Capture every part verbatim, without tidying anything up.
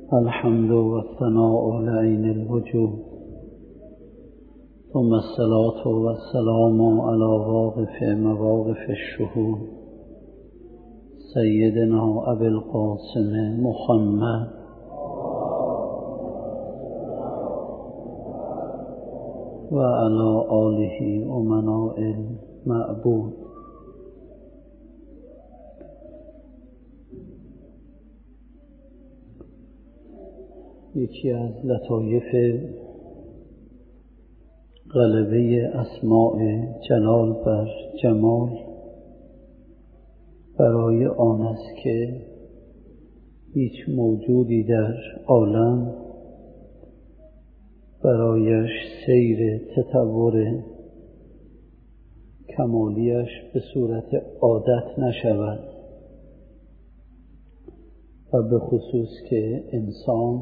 الحمد والثناء لعین الوجود ثم الصلاة والسلام على واقف مواقف الشهود سیدنا ابی القاسم محمد و علی آله امناء المعبود. یکی از لطایف غلبه اسماء جلال بر جمال برای آن است که هیچ موجودی در عالم برایش سیر تطور کمالیش به صورت عادت نشود و به خصوص که انسان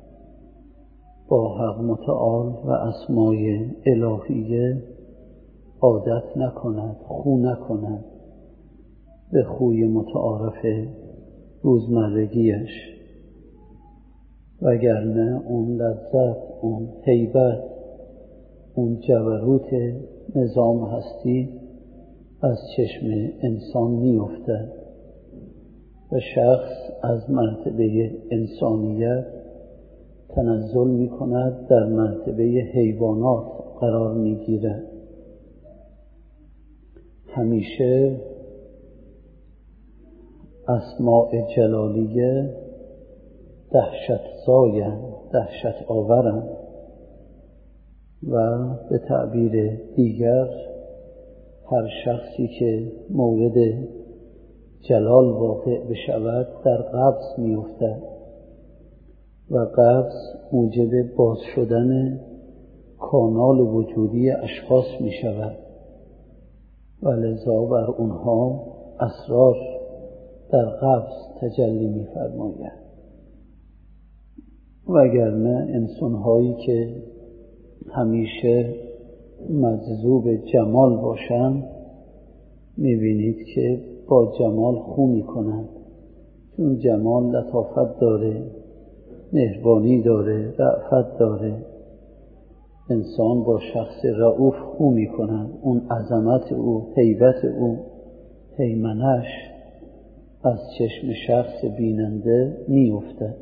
با حق متعال و اسمای الهیه عادت نکند، خو نکند به خوی متعارف روزمرگیش، وگرنه اون لذت، اون هیبت، اون جبروت نظام هستی از چشم انسان می‌افتد و شخص از مرتبه انسانیت تنزل می کند، در مرتبه حیوانات قرار می گیرد. همیشه اسماء جلالیه دهشت زایند، دهشت آورند و به تعبیر دیگر هر شخصی که مورد جلال واقع بشود در قبض می افتد و قبض موجب باز شدن کانال وجودی اشخاص می شود و لذا بر اونها اسرار در قبض تجلی می فرماید. وگرنه انسان‌هایی که همیشه مجذوب جمال باشند می بینید که با جمال خو می کنند، چون جمال لطافت داره، مهربانی داره، رأفت داره. انسان با شخص رؤوف خو می کند، اون عظمت او، هیبت او، هیمنش از چشم شخص بیننده می افتد.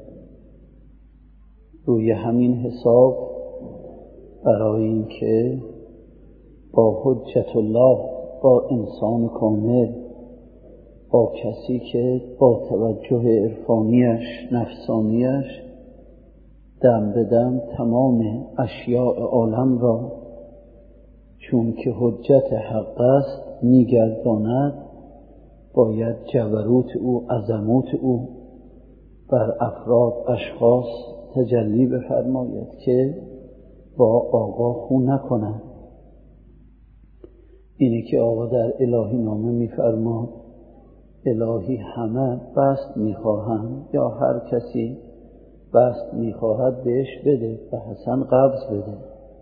روی همین حساب برای این که با حجت الله، با انسان کامل، با کسی که با توجه عرفانیش، نفسانیش دم به دم تمام اشیاء عالم را چون که حجت حق است میگرداند، باید جبروت او، عظمت او بر افراد، اشخاص تجلی بفرماید که با آقا خو نکنند. اینی که آقا در الهی نامه میفرماد الهی همه بست میخواهند، یا هر کسی بست میخواهد بهش بده و حسن قبض بده.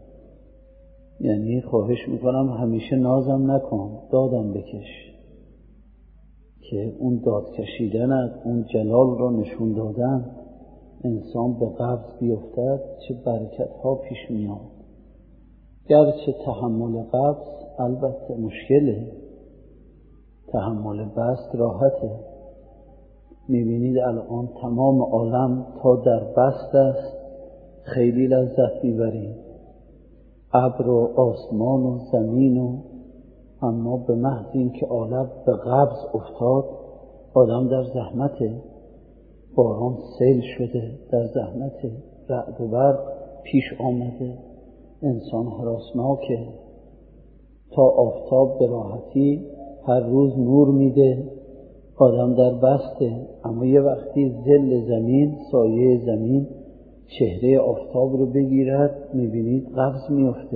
یعنی خواهش میکنم همیشه نازم نکن، دادم بکش، که اون داد کشیدنت، اون جلال را نشون دادن انسان به قبض بیفتد چه برکت ها پیش میاد. گرچه تحمل قبض البته مشکله، تحمل بست راحته. میبینید الان تمام عالم تا در بست است، خیلی لذت میبریم، ابر و آسمان و زمین و اما به محض این که عالم به قبض افتاد آدم در زحمته، باران سیل شده، در زحمته، رعد و برق پیش آمده، انسان هراسناکه. تا آفتاب به راحتی هر روز نور میده، آدم در بسته، اما یه وقتی ظل زمین، سایه زمین چهره آفتاب رو بگیرد میبینید قبض میفته.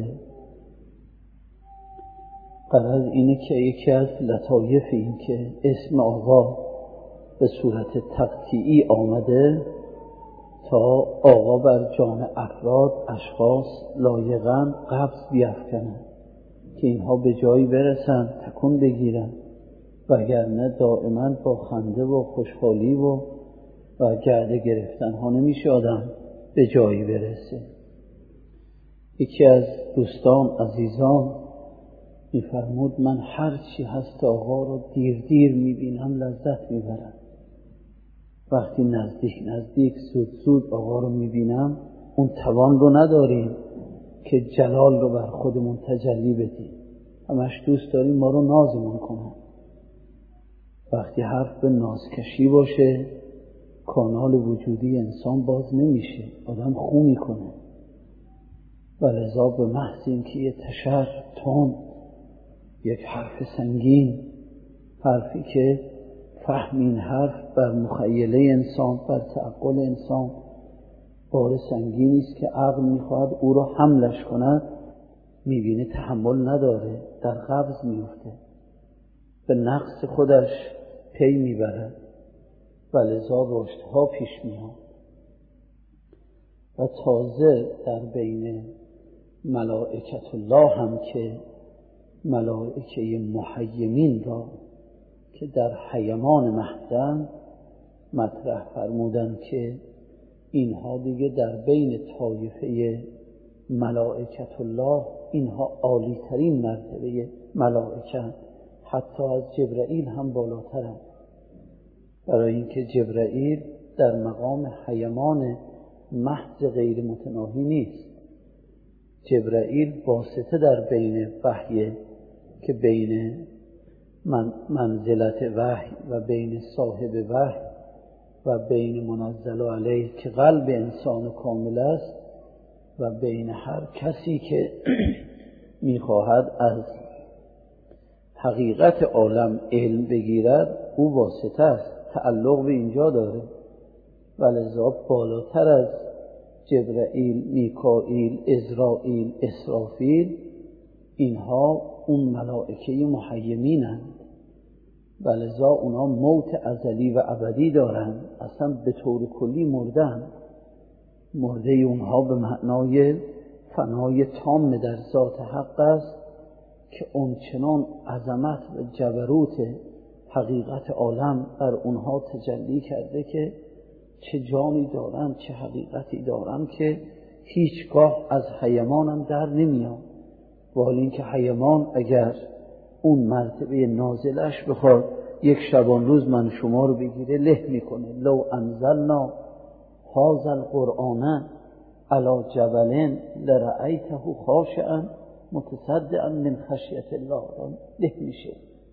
غرض اینه که یکی از لطایف این که اسم آقا به صورت تقطیعی آمده تا آقا بر جان افراد، اشخاص لایقاً قبض بیفکنند که اینها به جایی برسن، تکون بگیرن، وگرنه دائما با خنده و خوشحالی و و گرده گرفتن ها نمیشه آدم به جایی برسه. یکی از دوستان عزیزان میفرمود من هر چی هست آقا رو دیر دیر میبینم لذت میبرم، وقتی نزدیک نزدیک زود زود آقا رو میبینم اون توان رو نداریم که جلال رو بر خودمون تجلی بدیم. همش دوست داریم ما رو نازمون کنن. وقتی حرف به نازکشی باشه کانال وجودی انسان باز نمیشه، آدم خو میکنه. و لذا به محض اینکه یه تشر تون، یک حرف سنگین، حرفی که فهم این حرف بر مخیله انسان، بر تعقل انسان بار سنگینی است که عقل میخواهد او را حملش کند، میبینه تحمل نداره، در قبض میفته، به نقص خودش پی میبره و لذا رشدها پیش میاد. و تازه در بین ملائکت الله هم که ملائکه محیمین را که در حیمان مهدن مطرح فرمودن که اینها دیگه در بین طایفه ملائکت الله اینها عالی ترین مرتبه ملائکه، حتی از جبرائیل هم بالاترند، برای اینکه جبرائیل در مقام حیمان محض غیر متناهی نیست. جبرائیل واسطه در بین وحی که بین من منزلت وحی و بین صاحب وحی و بین منزل علیه که قلب انسان کامل است و بین هر کسی که میخواهد از حقیقت عالم علم بگیرد او واسطه است، تعلق به اینجا داره. ولذا بالاتر از جبرائیل، میکائیل، عزرائیل، اسرافیل اینها اون ملائکه محیمینند. ولذا اونا موت ازلی و ابدی دارند، اصلا به طور کلی مردن. مرده اونها به معنای فنای تام در ذات حق است که اون چنان عظمت و جبروت حقیقت عالم بر اونها تجلی کرده که چه جانی دارن، چه حقیقتی دارن که هیچگاه از حیمانم در نمیاد. ولی اینکه حیمان اگر اون مرتبه نازلش بخواد یک شبان روز من شما رو بگیره له میکنه. لو انزلنا هذا القرآن علی جبل لرأیته خاشعا متصدعا من خشیت الله، له میشه.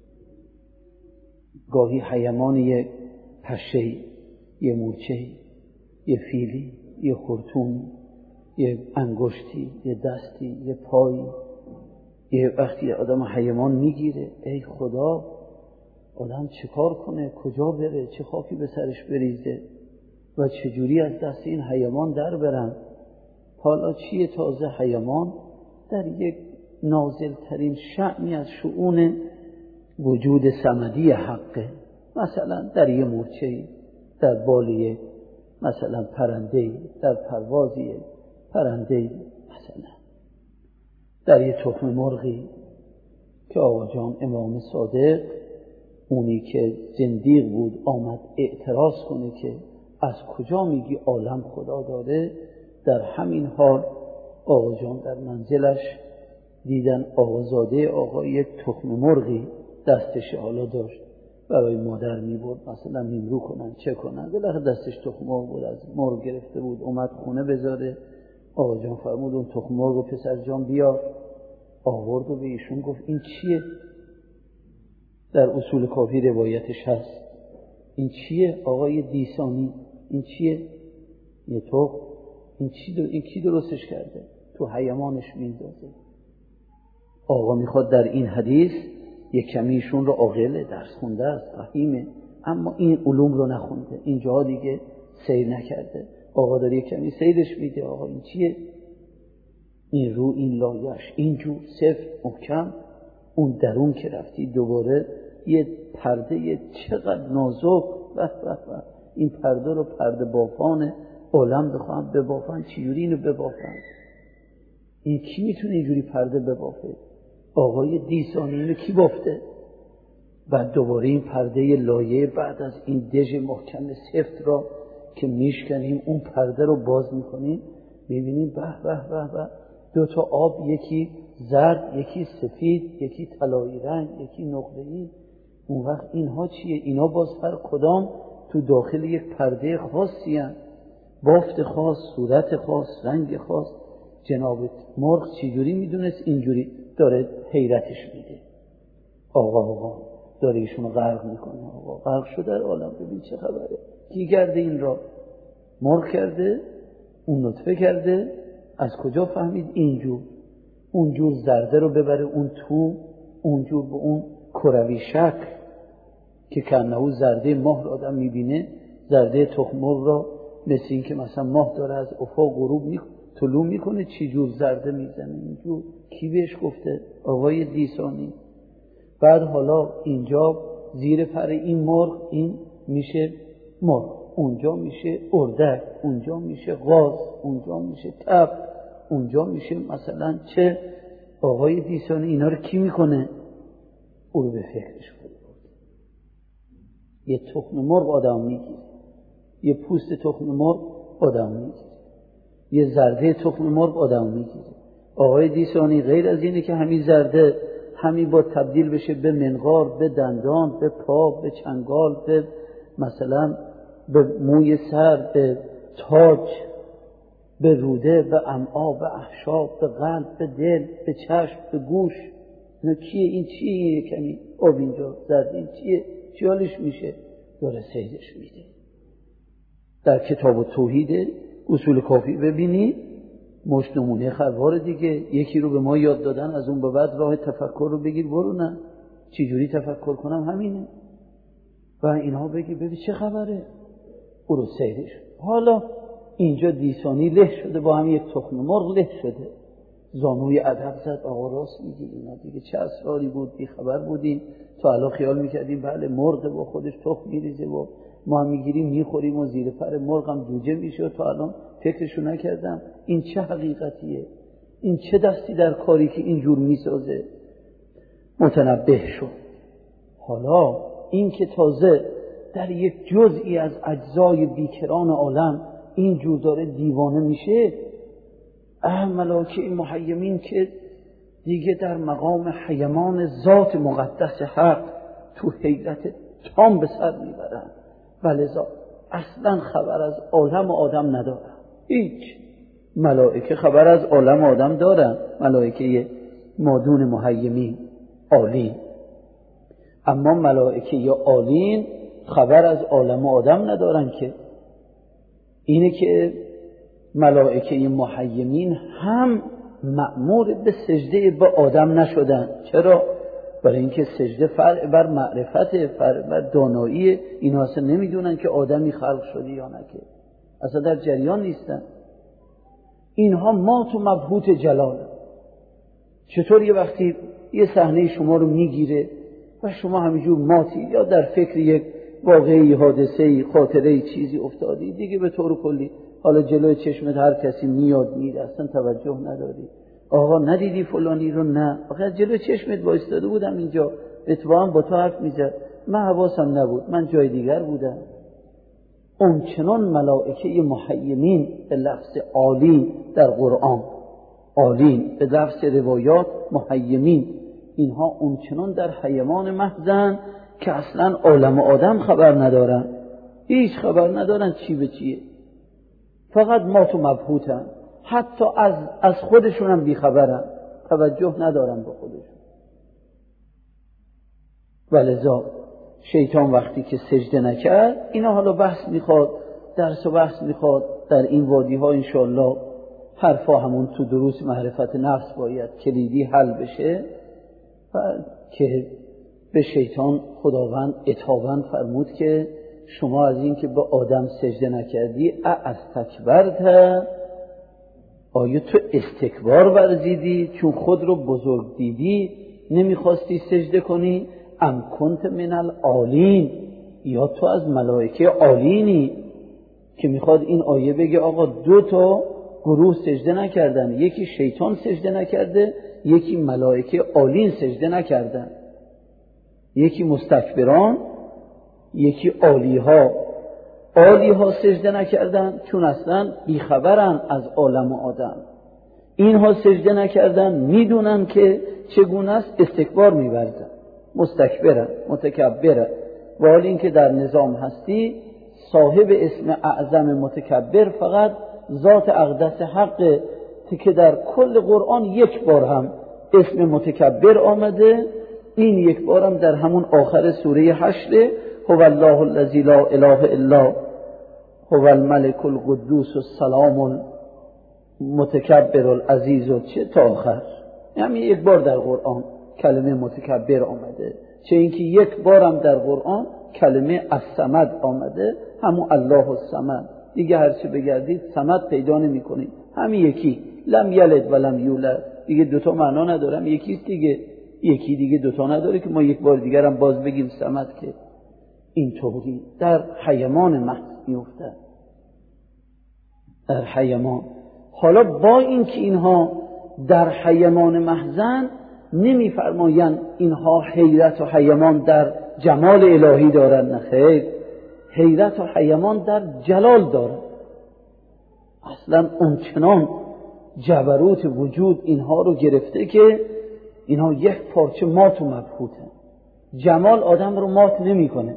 گاهی حیمان یک پشه، یه مورچه، یه فیلی، یه خرطوم، یه انگشتی، یه دستی، یه پایی، یه وقتی آدم حیمان میگیره ای خدا آدم چه کار کنه، کجا بره، چه خاکی به سرش بریزه و چجوری از دست این حیمان در برن. حالا چیه تازه حیمان در یک نازل ترین شأنی از شؤون وجود صمدی حقه، مثلا در یه مورچه‌ای، در بالی مثلا پرنده‌ای، در پروازی پرنده‌ای، مثلا در یه تخم مرغی که آقا جان امام صادق اونی که زندیق بود آمد اعتراض کنه که از کجا میگی عالم خدا داره، در همین حال آقا جان در منزلش دیدن آقازاده آقا یک تخم مرغی دستش حالا داشت، برای مادر میبرد مثلا نیمرو کنن چه کنن، بالاخره دستش تخم مرغ بود، از مرغ گرفته بود اومد خونه بذاره. آقا جان فرمود اون تخم مرغ و پسر جان بیار، آورد و به ایشون گفت این چیه؟ در اصول کافی روایتش هست این چیه آقای دیسانی، این چیه؟ یه تخم، این چی دو... این کی درستش کرده؟ تو حیمانش میندازه. آقا میخواد در این حدیث یک کمیشون رو عاقل درس خونده است، فهیمه، اما این علوم رو نخونده، اینجا دیگه سیر نکرده. آقا داره یک کمی سیرش میده، آقا این چیه؟ این رو، این لایش، اینجور صفر محکم. اون درون که رفتی دوباره یه پرده یه چقدر نازک، بح بح بح. این پرده رو پرده بافان عالم بخواهم ببافن، چجوری اینو ببافن؟ این کی میتونه اینجوری پرده ببافه؟ آقای دیسانی اینو کی بافته؟ بعد دوباره این پرده لایه بعد از این دژ محکم سفت را که میشکنیم اون پرده رو باز میکنیم میبینیم به به به به دو تا آب، یکی زرد یکی سفید یکی طلایی رنگ یکی نقره‌ای. اون وقت اینها چیه؟ اینا باز هر کدام تو داخل یک پرده خاصی هست، بافت خاص، صورت خاص، رنگ خاص. جناب مرغ چجوری میدونست اینجوری؟ داره حیرتش میده. آقا آقا داره ایشونو غرق میکنه، آقا غرق شده در عالم، ببین چه خبره، کی کرده این را؟ مرغ کرده، اون نطفه کرده. از کجا فهمید اینجور؟ اونجور زرده رو ببره اون تو، اونجور به اون کروی شکل که کنهو زرده ماه رو آدم میبینه، زرده تخم مرغ را مثل این که مثلا ماه داره از افق غروب می طلوع میکنه، چی جور زرده میزنه اینجور. کی بهش گفته؟ آقای دیسانی. بعد حالا اینجا زیر پر این مرغ این میشه مرغ، اونجا میشه اردک، اونجا میشه غاز، اونجا میشه تب، اونجا میشه مثلا چه. آقای دیسانی اینا رو کی میکنه؟ او رو به فکرش بود. یه تخم مرغ آدم میگیره، یه پوست تخم مرغ آدم میگیره، یه زرده تخم مرغ آدم میگیره. آقای دیسانی غیر از اینه که همین زرده همین با تبدیل بشه به منقار، به دندان، به پا، به چنگال، به مثلا به موی سر، به تاج، به روده، به امعا، به احشاب، به قلب، به دل، به چشم، به گوش. نه کیه این؟ چیه کمی آب اینجا زرد؟ این چیه؟ چی حالش میشه؟ داره سیدش میده. در کتاب توحید اصول کافی ببینی مش نمونه خروار دیگه. یکی رو به ما یاد دادن، از اون به بعد راه تفکر رو بگیر برو. نه چی جوری تفکر کنم؟ همینه. و اینها بگی ببین چه خبره، او رو سیدش. حالا اینجا دیسانی له شده، با هم یک تخم مرغ له شده. زانوی ادب زد، آقا راست میگی، اینا دیگه چه اسراری بود، بی خبر بودیم. تا الان خیال میکردیم بله مرغ با خودش تخم میریزه و ما هم میگیریم میخوریم و زیر پر مرغ هم جوجه میشه. تا الان فکرشو نکردم این چه حقیقتیه، این چه دستی در کاری که اینجور میسازه. متنبه شد. حالا این که تازه در یک جزئی از اجزای بیکران عالم اینجور داره دیوانه میشه، اه ملائکه محیمین که دیگه در مقام حیمان ذات مقدس حق تو حیرت تام به سر میبرن. ولذا اصلا خبر از عالم آدم ندارن. هیچ. ملائکه خبر از عالم آدم دارن، ملائکه مادون محیمین عالین. اما ملائکه عالین خبر از عالم آدم ندارن. که اینه که ملائکه محیمین هم مأمور به سجده به آدم نشدن. چرا؟ برای اینکه سجده فرع بر معرفت، فرع بر دانایی. اینا اصلا نمیدونن که آدمی خلق شده یا نه، که اصلا در جریان نیستن. اینها مات و مبهوت جلال. چطور یه وقتی یه صحنه شما رو میگیره و شما همینجور ماتی، یا در فکر یک واقعی، حادثه‌ای، خاطره‌ای، چیزی افتادی دیگه، به طور کلی حالا جلوی چشمت هر کسی میاد میره، اصلا توجه نداری. آقا ندیدی فلانی رو؟ نه، آخه جلوی چشمت وایستاده بودم اینجا، اتفاقا با تو حرف میزد، من حواسم نبود، من جای دیگر بودم. اون چنان ملائکه محیمین به لفظ عالی در قرآن، عالی به لفظ روایات محیمین، اینها اون چنان در حیمان محضن که اصلا عالم آدم خبر ندارن، هیچ خبر ندارن چی به چیه، فقط مات و مبهوتن. حتی از از خودشون هم بیخبرن، توجه ندارن به خودشون. ولذا شیطان وقتی که سجده نکرد، اینا حالا بحث میخواد، درس و بحث میخواد در این وادی ها انشاءالله. حرفا همون تو دروس معرفت نفس باید کلیدی حل بشه. و که به شیطان خداوند اتابا فرمود که شما از این که به آدم سجده نکردی از تکبرت، آیا تو استکبار ورزیدی چون خود رو بزرگ دیدی نمیخواستی سجده کنی؟ ام کنت من العالین، یا تو از ملائکه عالینی؟ که میخواد این آیه بگه آقا دو تا گروه سجده نکردن، یکی شیطان سجده نکرده، یکی ملائکه عالین سجده نکردن، یکی مستکبران، یکی عالیها. عالی ها سجده نکردن چون اصلا بیخبرن از عالم و آدم. اینها سجده نکردن میدونن که چگونه است، استکبار می‌ورزن، مستکبرن، متکبرن. و حال این که در نظام هستی صاحب اسم اعظم متکبر فقط ذات اقدس حق که در کل قرآن یک بار هم اسم متکبر آمده، این یک بار هم در همون آخر سوره حشر، هو الله الذی لا اله الا هو الملك القدوس السلام المتکبر العزیز و چه تا آخر. یعنی یک بار در قرآن کلمه متکبر آمده، چه اینکه یک بار هم در قرآن کلمه الصمد آمده، همون الله الصمد. دیگه هرچی بگردید صمد پیدا نمی کنید، همین یکی، لم یلد و لم یولد، دیگه دوتا معنا ندارم، یکیست دیگه، یکی دیگه دوتا نداره که ما یک بار دیگر هم باز بگیم صمد. که این طوری در حیمان محض میفته، در حیمان. حالا با این که اینها در حیمان محضن، نمیفرمایند اینها حیرت و حیمان در جمال الهی دارن، نه خیر، حیرت و حیمان در جلال دارن. اصلا اونچنان جبروت وجود اینها رو گرفته که اینها یک پارچه مات و مبهوته. جمال آدم رو مات نمی کنه.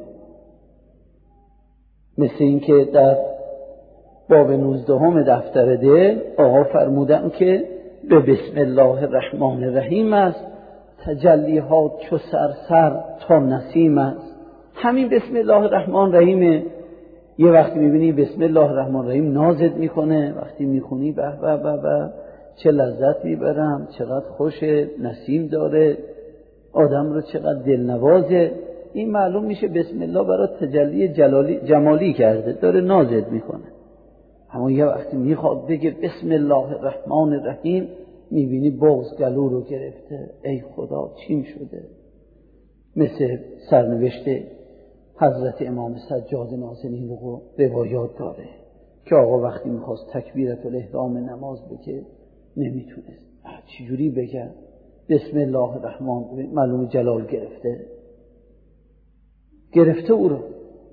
مثل این که در باب نوزدهم دفتر دل آقا فرمودن که به بسم الله الرحمن الرحیم است، تجلیات چو سرسر تا نسیم است. همین بسم الله الرحمن الرحیم، یه وقتی میبینی بسم الله الرحمن الرحیم نازت میکنه، وقتی میخونی به به به به چه لذت میبرم، چقدر خوشه، نسیم داره، آدم رو چقدر دلنوازه. این معلوم میشه بسم الله برای تجلی جلالی جمالی کرده، داره نازت میکنه. اما یه وقتی میخواد بگه بسم الله الرحمن الرحیم، میبینی بغض گلو رو گرفته، ای خدا چیم شده. مثل سرنوشت حضرت امام سجاد نازنین رو روایات داره که آقا وقتی میخواست تکبیرت الاحرام نماز بگه نمیتونست، چجوری بگه بسم الله الرحمن، معلوم جلال گرفته گرفته او رو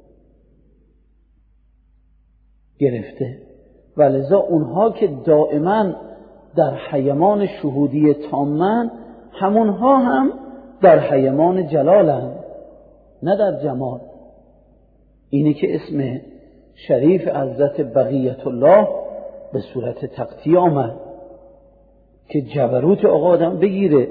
گرفته. ولذا اونها که دائما در حیمان شهودی تامن، همونها هم در حیمان جلالن، نه در جمال. اینه که اسم شریف حضرت بقیت الله به صورت تقطیع آمد که جبروت آقا آدم بگیره.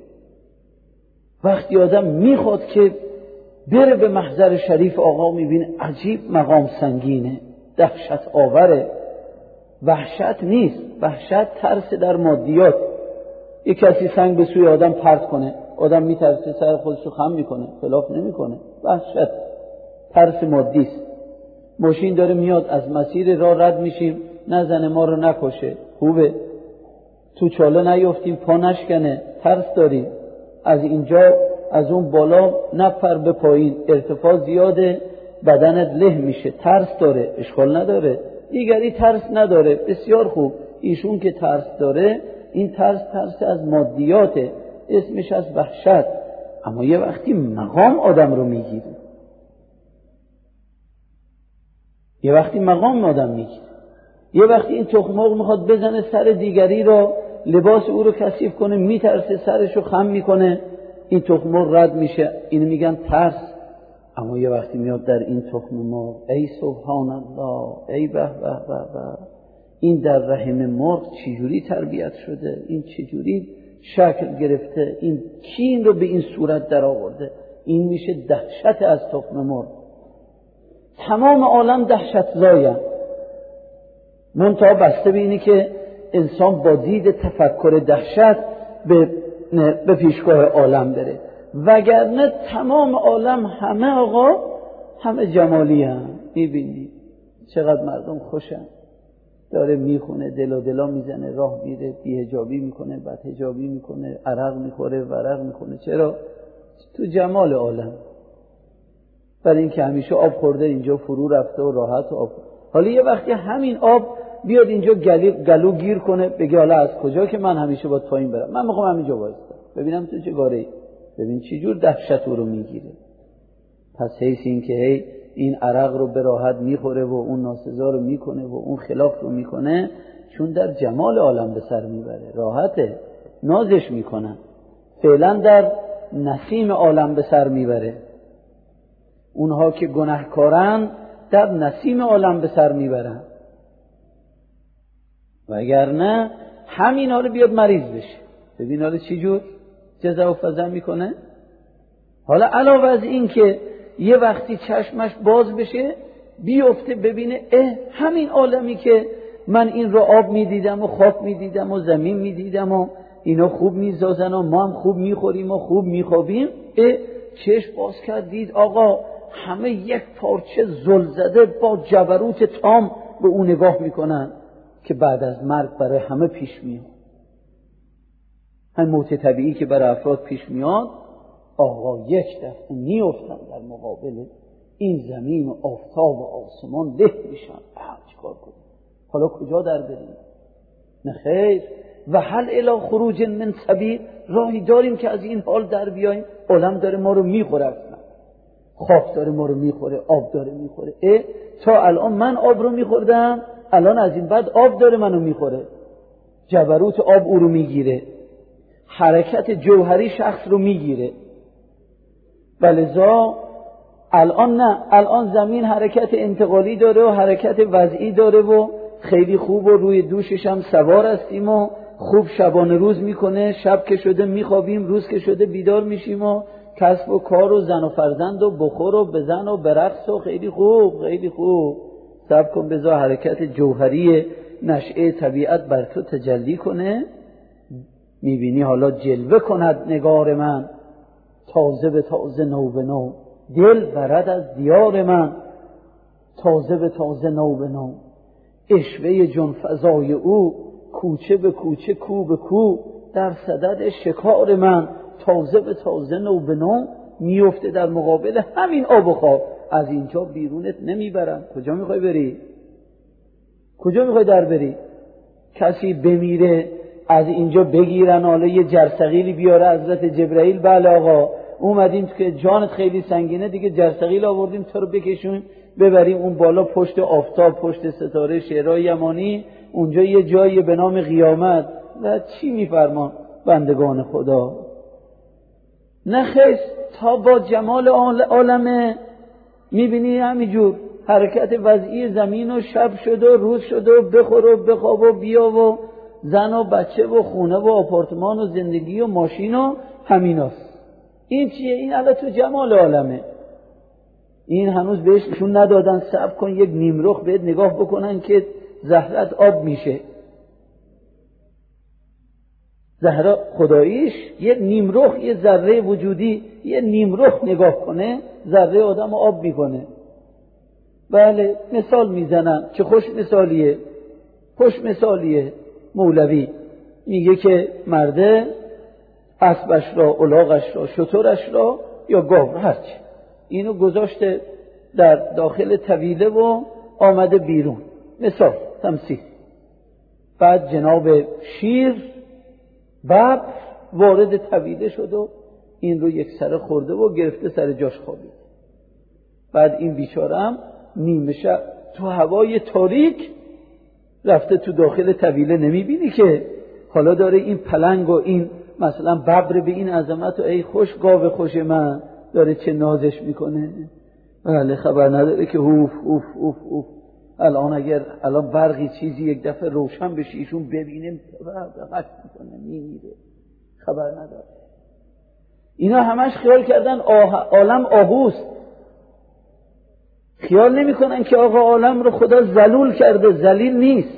وقتی آدم میخواد که بره به محضر شریف آقا، میبینه عجیب مقام سنگینه، دهشت آوره. وحشت نیست، وحشت ترس در مادیات. یک کسی سنگ به سوی آدم پرت کنه، آدم میترسه، سر خودشو خم میکنه، خلاف نمیکنه. وحشت ترس مادی است. ماشین داره میاد، از مسیر راه رد میشیم، نزنه ما رو نکشه، خوبه. تو چاله نیفتیم، پا نشکنه، ترس داریم. از اینجا از اون بالا نپر به پایین، ارتفاع زیاده، بدنت له میشه، ترس داره، اشکال نداره. دیگری ترس نداره، بسیار خوب. ایشون که ترس داره، این ترس ترس از مادیاته، اسمش از وحشت. اما یه وقتی مقام آدم رو میگیره، یه وقتی مقام آدم میگیره، یه وقتی این تخمق میخواد بزنه سر دیگری رو، لباس او رو کثیف کنه، میترسه، سرشو خم میکنه، این تخمق رد میشه، اینو میگن ترس. اما یه وقتی میاد در این تخمق، ای سبحان الله، ای به به به به، این در رحم مرغ چجوری تربیت شده، این چجوری شکل گرفته، این کی این رو به این صورت در آورده. این میشه دهشت از تخم مرغ. تمام عالم دهشت زاین، منتها بسته به اینی که انسان با دید تفکر دهشت به به پیشگاه عالم بره. وگرنه تمام عالم همه آقا همه جمالی هم. میبینی چقدر مردم خوشن، داره میخونه، دلا دلا میزنه، راه میره، بی‌حجابی میکنه، بدحجابی میکنه، عرق میخوره، ورق میکنه. چرا؟ تو جمال عالم. برای اینکه همیشه آب خورده اینجا فرو رفته و راحت و آب. حالا یه وقتی همین آب بیاد اینجا گلو, گلو گیر کنه، بگه حالا از کجا که من همیشه باید پایین برم، من میخوام همینجا وایسم ببینم تو چه کاره ای. ببین چه جور دهشت او رو میگیره. پس حیث این که هی این عرق رو به راحت میخوره و اون ناسزا رو میکنه و اون خلاف رو میکنه، چون در جمال عالم به سر میبره، راحته، نازش میکنن. فعلا در نسیم عالم به سر میبره. اونها که گناهکارن در نسیم عالم به سر میبرن، وگرنه همین حالا بیاد مریض بشه. ببین حالا چی جور جزا و فضا میکنه. حالا علاوه از این که یه وقتی چشمش باز بشه بیفته ببینه اه همین عالمی که من این رو آب میدیدم و خاک میدیدم و زمین میدیدم و اینا خوب میزازن و ما هم خوب میخوریم و خوب میخوابیم، اه چشم باز کرد دید آقا همه یک پارچه زلزده با جبروت تام به اون نگاه میکنن که بعد از مرگ برای همه پیش میاد. همین موت طبیعی که برای افراد پیش میاد، آقا یک دفعه میافتن در مقابل این زمین و آفتاب و آسمان له میشن. چیکار کنیم؟ حالا کجا در بریم؟ نه خیر. و هل الی خروج من سبیل، راهی داریم که از این حال در بیاییم؟ عالم داره ما رو میخوره، اصلا خاک داره ما رو میخوره، آب داره میخوره. اه تا الان من آب رو میخوردم، الان از این بعد آب داره منو میخوره. جبروت آب او رو میگیره، حرکت جوهری شخص رو میگیره. ولذا الان نه، الان زمین حرکت انتقالی داره و حرکت وضعی داره و خیلی خوب و روی دوشش هم سوار هستیم و خوب شبانه روز میکنه. شب که شده میخوابیم، روز که شده بیدار میشیم و کسب و کار و زن و فرزند و بخور و بزن و برقص و خیلی خوب خیلی خوب. صبر کن بذار حرکت جوهری نشأه طبیعت بر تو تجلی کنه. میبینی حالا جلوه کند نگار من، تازه به تازه نو به نو دل برد از دیار من. تازه به تازه نو به نو عشوه جان فزای او، کوچه به کوچه کو به کو در صدد شکار من. تازه به تازه نو به نو میفته در مقابل همین آب و خواب. از اینجا بیرونت نمیبرن. کجا میخوای بری؟ کجا میخوای در بری؟ کسی بمیره از اینجا بگیرن حالا یه جرثقیلی بیاره حضرت جبرائیل، بله آقا اومدیم که جانت خیلی سنگینه دیگه، جرثقیل آوردیم تو رو بکشون ببریم اون بالا پشت آفتاب، پشت ستاره شعرهای یمانی، اونجا یه جایی به نام قیامت. و چی میفرما بندگان خدا؟ نه خیر، تا با جمال عالمه میبینی همینجور حرکت وضعی زمین و شب شد و روز شد و بخور و بخواب و بیا و زن و بچه و خونه و آپارتمان و زندگی و ماشین و همیناست. این چیه؟ این الان تو جمال عالمه. این هنوز بهش نشون ندادن. صبر کن یک نیمرخ بهت نگاه بکنن که زهرت آب میشه. زهره خداییش یه نیمرخ، یه ذره وجودی یه نیمرخ نگاه کنه ذره آدم آب میکنه. بله مثال میزنن که خوش مثالیه، خوش مثالیه. مولوی میگه که مرده اسبش را، الاغش را، شترش را یا گاو هرچی اینو گذاشته در داخل طویله و آمده بیرون، مثال تمثیل. بعد جناب شیر ببر وارد طویله شد و این رو یک سر خورده و گرفته سر جاش خوابید. بعد این بیچاره هم نیمه شب تو هوای تاریک رفته تو داخل طویله، نمیبینی که حالا داره این پلنگ و این مثلا ببر به این عظمت و ای خوش گاو خوش من داره چه نازش میکنه. بله خبر نداره که اوف اوف اوف اوف الان اگر الان برقی چیزی یک دفعه روشن بشه ایشون ببینه قطع میکنه میمیره، خبر نداره. اینا همش خیال کردن آه... عالم آهوست، خیال نمی کنن که آقا عالم رو خدا ذلول کرده. ذلیل نیست،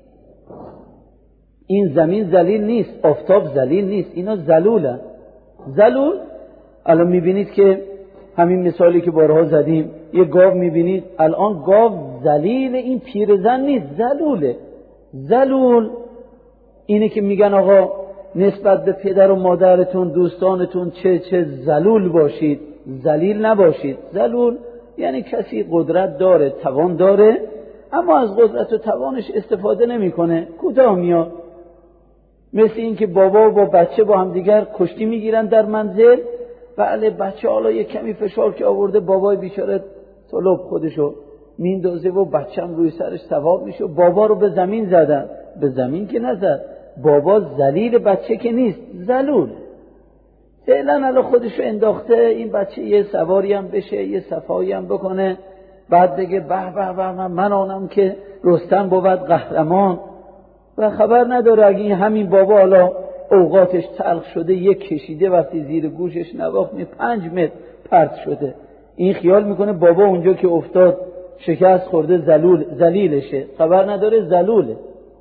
این زمین ذلیل نیست، آفتاب ذلیل نیست، اینا ذلولن. ذلول الان میبینید که همین مثالی که بارها زدیم، یه گاو میبینید الان گاو ذلیل، این پیرزن نیست، ذلوله. ذلول اینه که میگن آقا نسبت به پدر و مادرتون، دوستانتون چه چه ذلول باشید، ذلیل نباشید. ذلول یعنی کسی قدرت داره، توان داره، اما از قدرت و توانش استفاده نمیکنه، کوتاه میاد. مثل این که بابا و با بچه با هم دیگر کشتی میگیرن در منزل. بله بچه حالا یک کمی فشار که آورده، بابای بیچاره طلب خودشو میندازه و بچم روی سرش سوار میشه. بابا رو به زمین زدن. به زمین که نزد، بابا ذلیل بچه که نیست، ذلول. فعلا الان خودشو انداخته این بچه یه سواری هم بشه، یه صفایی هم بکنه، بعد بگه به به به من آنم که رستم بود قهرمان. و خبر نداره اگه این همین بابا حالا اوقاتش تلخ شده، یک کشیده وقتی زیر گوشش نواخت می پنج متر پرت شده، این خیال میکنه بابا اونجا که افتاد شکست خورده ذلول ذلیلشه. خبر نداره ذلوله.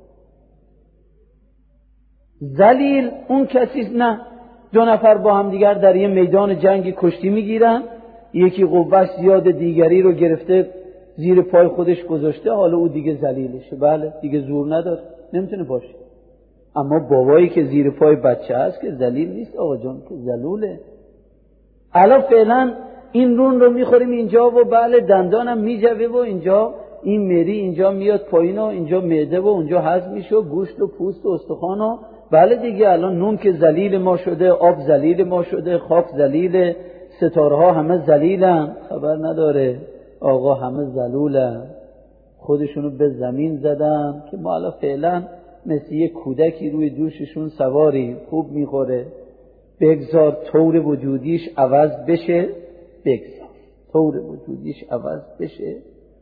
ذلیل اون کسی نه. دو نفر با هم دیگر در یه میدان جنگی کشتی میگیرن، یکی قوت زیاد دیگری رو گرفته زیر پای خودش گذاشته، حالا او دیگه ذلیلشه. بله دیگه زور نداره، نمیتونه باشه. اما بابایی که زیر پای بچه هست که ذلیل نیست آقا جان، که ذلوله. الان فعلا این رون رو میخوریم اینجا و بله دندانم میجوه و اینجا این مری اینجا میاد پایین و اینجا معده و اونجا هضم میشه و گوشت و پوست و استخوان و بله دیگه الان نون که ذلیل ما شده، آب ذلیل ما شده، خاک ذلیل، ستاره ها همه ذلیلن. خبر نداره آقا همه ذلولن، خودشونو به زمین زدن که ما الان فعلا مثل یک کودکی روی دوششون سواری، خوب میخوره. بگذار طور وجودیش عوض بشه، بگذار طور وجودیش عوض بشه.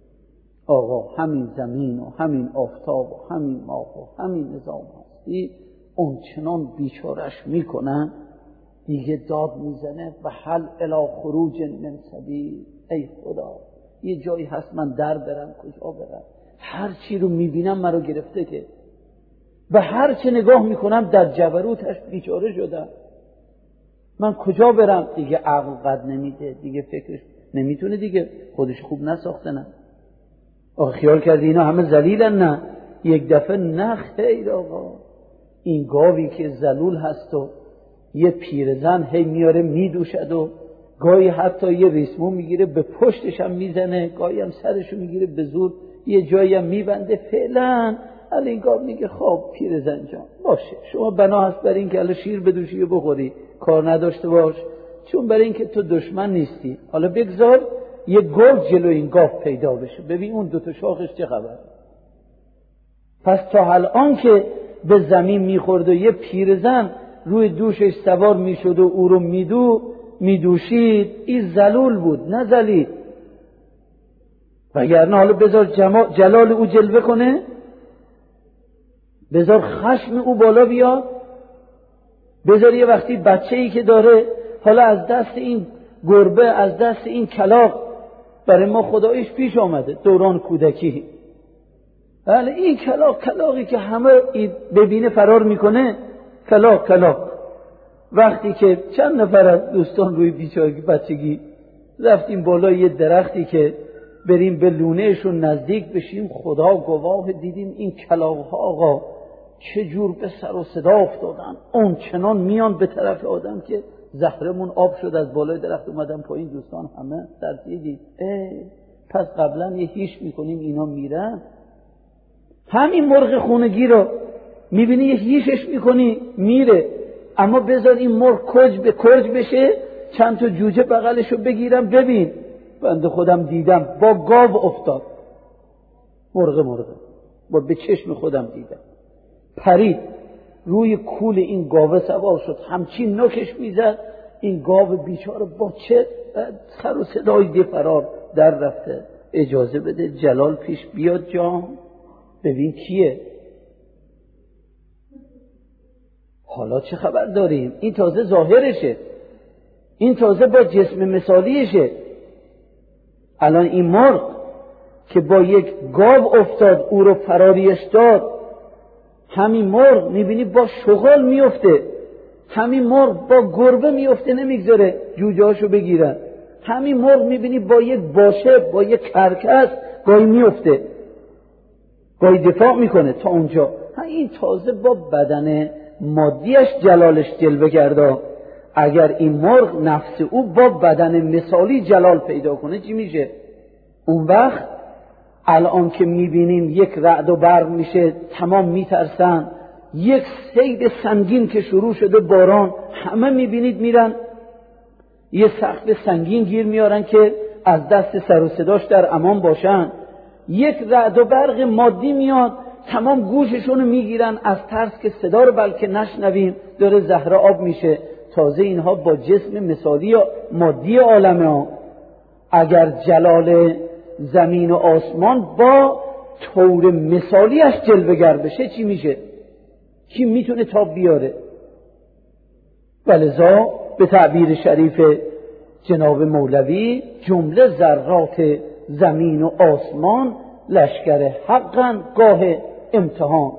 آقا همین زمین و همین آفتاب و همین ماه و همین نظام هستی اون چنان بیچارش میکنن، دیگه داد میزنه و حل الی خروج من سبیل. ای خدا یه جایی هست من در برم، کجا برم؟ هر چی رو میبینم مرا گرفته که و هر چه نگاه میکنم در جبروتش بیچاره شدم. من کجا برم؟ دیگه عقل قد نمیده، دیگه فکرش نمیتونه، دیگه خودش خوب نساخته. نه آقا خیال کردی اینا همه ذلیلن؟ نه یک دفعه نه خیر آقا. این گاوی که ذلول هست و یه پیرزن هی میاره میدوشد و گاهی حتی یه ریسمو میگیره به پشتش هم میزنه، گاهی هم سرشو میگیره به زور یه جایی هم میبنده. فعلا الان این گاو میگه خب پیرزن جان باشه، شما بنا هست برای این که الان شیر بدوشی و بخوری، کار نداشته باش، چون برای این که تو دشمن نیستی. حالا بگذار یه گرگ جلو این گاو پیدا بشه، ببین اون دوتا شاخش چه خبر. پس تا الان که به زمین میخورد و یه پیرزن روی دوشش سوار میشد و او رو میدو میدوشید، این ذلول بود نه ذلیل. وگرنه حالا بذار جلال او جلوه کنه، بذار خشم او بالا بیاد، بذار یه وقتی بچه‌ای که داره حالا از دست این گربه، از دست این کلاغ، برای ما خداییش پیش آمده دوران کودکی. بله این کلاغ کلاغی که همه ببینه فرار میکنه، کلاغ کلاغ. وقتی که چند نفر از دوستان روی بیچارگی بچگی رفتیم بالا یه درختی که بریم به لونهشون نزدیک بشیم، خدا گواه دیدیم این کلاغ ها آقا چه جور به سر و صدا افتادن، اون چنان میان به طرف آدم که زهرمون آب شد، از بالای درخت اومدن پایین. دوستان همه ترسیدیم، پس قبلا یه هیچ میکنیم اینا میرن. همین مرغ خونگی رو میبینی یه هیچش میکنی میره، اما بذار این مرغ کج به کج بشه، چند تا جوجه بغلشو بگیرم ببین. بنده خودم دیدم با گاو افتاد، مرغ مرغ با به چشم خودم دیدم، پرید روی کول این گاوه سوار شد، همچین نوکش میزد، این گاو بیچاره با چه سر و صدای دی فرار در رفته. اجازه بده جلال پیش بیاد جام، ببین کیه. حالا چه خبر داریم؟ این تازه ظاهرشه، این تازه با جسم مثالیشه. الان این مرغ که با یک گاو افتاد او رو فراریش داد، همین مرغ میبینی با شغال میفته، همین مرغ با گربه میفته نمیگذاره جوجه هاشو بگیرن، همین مرغ میبینی با یک باشه با یک کرکس گاهی میفته، گاهی دفاع میکنه تا اونجا. این تازه با بدن مادیش جلالش جلوه کرده. اگر این مرغ نفس او با بدن مثالی جلال پیدا کنه چی میشه؟ اون وقت الان که میبینیم یک رعد و برق میشه تمام میترسن، یک سیل سنگین که شروع شده باران، همه میبینید میرن یه سقف سنگین گیر میارن که از دست سر و صداش در امان باشن. یک رعد و برق مادی میاد تمام گوششون رو میگیرن از ترس که صدا رو بلکه نشنویم، داره زهره آب میشه. تازه اینها با جسم مثالی یا مادی عالمه ها. اگر جلال زمین و آسمان با طور مثالیش جلوه‌گر بشه چی میشه؟ کی میتونه تاب بیاره؟ ولذا به تعبیر شریف جناب مولوی جمله ذرات زمین و آسمان لشکر حقن گاه امتحان.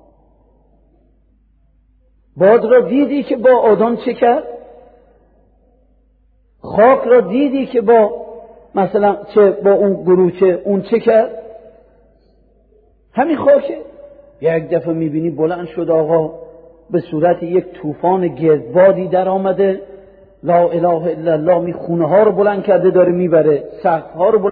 باد را دیدی که با آدم چه کرد؟ خاک را دیدی که با مثلا چه با اون گروچه اون چه کرد؟ همین خاکه. یک دفعه میبینی بلند شد آقا به صورت یک طوفان گردبادی در آمده، لا اله الا الله، می خونه ها رو بلند کرده داره میبره، سقف ها رو بلند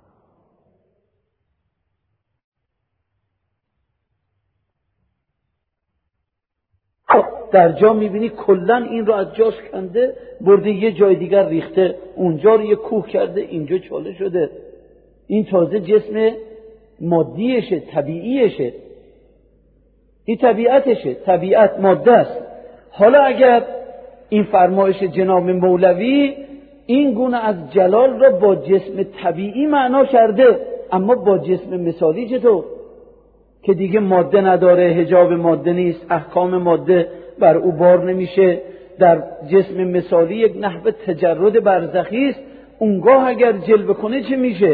در جا میبینی کلن این رو از جاش کنده برده یه جای دیگر ریخته، اونجا رو یه کوه کرده، اینجا چاله شده. این تازه جسم مادیشه، طبیعیشه، این طبیعتشه، طبیعت ماده است. حالا اگر این فرمایش جناب مولوی این گونه از جلال را با جسم طبیعی معنا کرده، اما با جسم مثالی چطور؟ که دیگه ماده نداره، حجاب ماده نیست، احکام ماده بر او بار نمیشه، در جسم مثالی یک نحو تجرد برزخی است، اونگاه اگر جلوه کنه چه میشه؟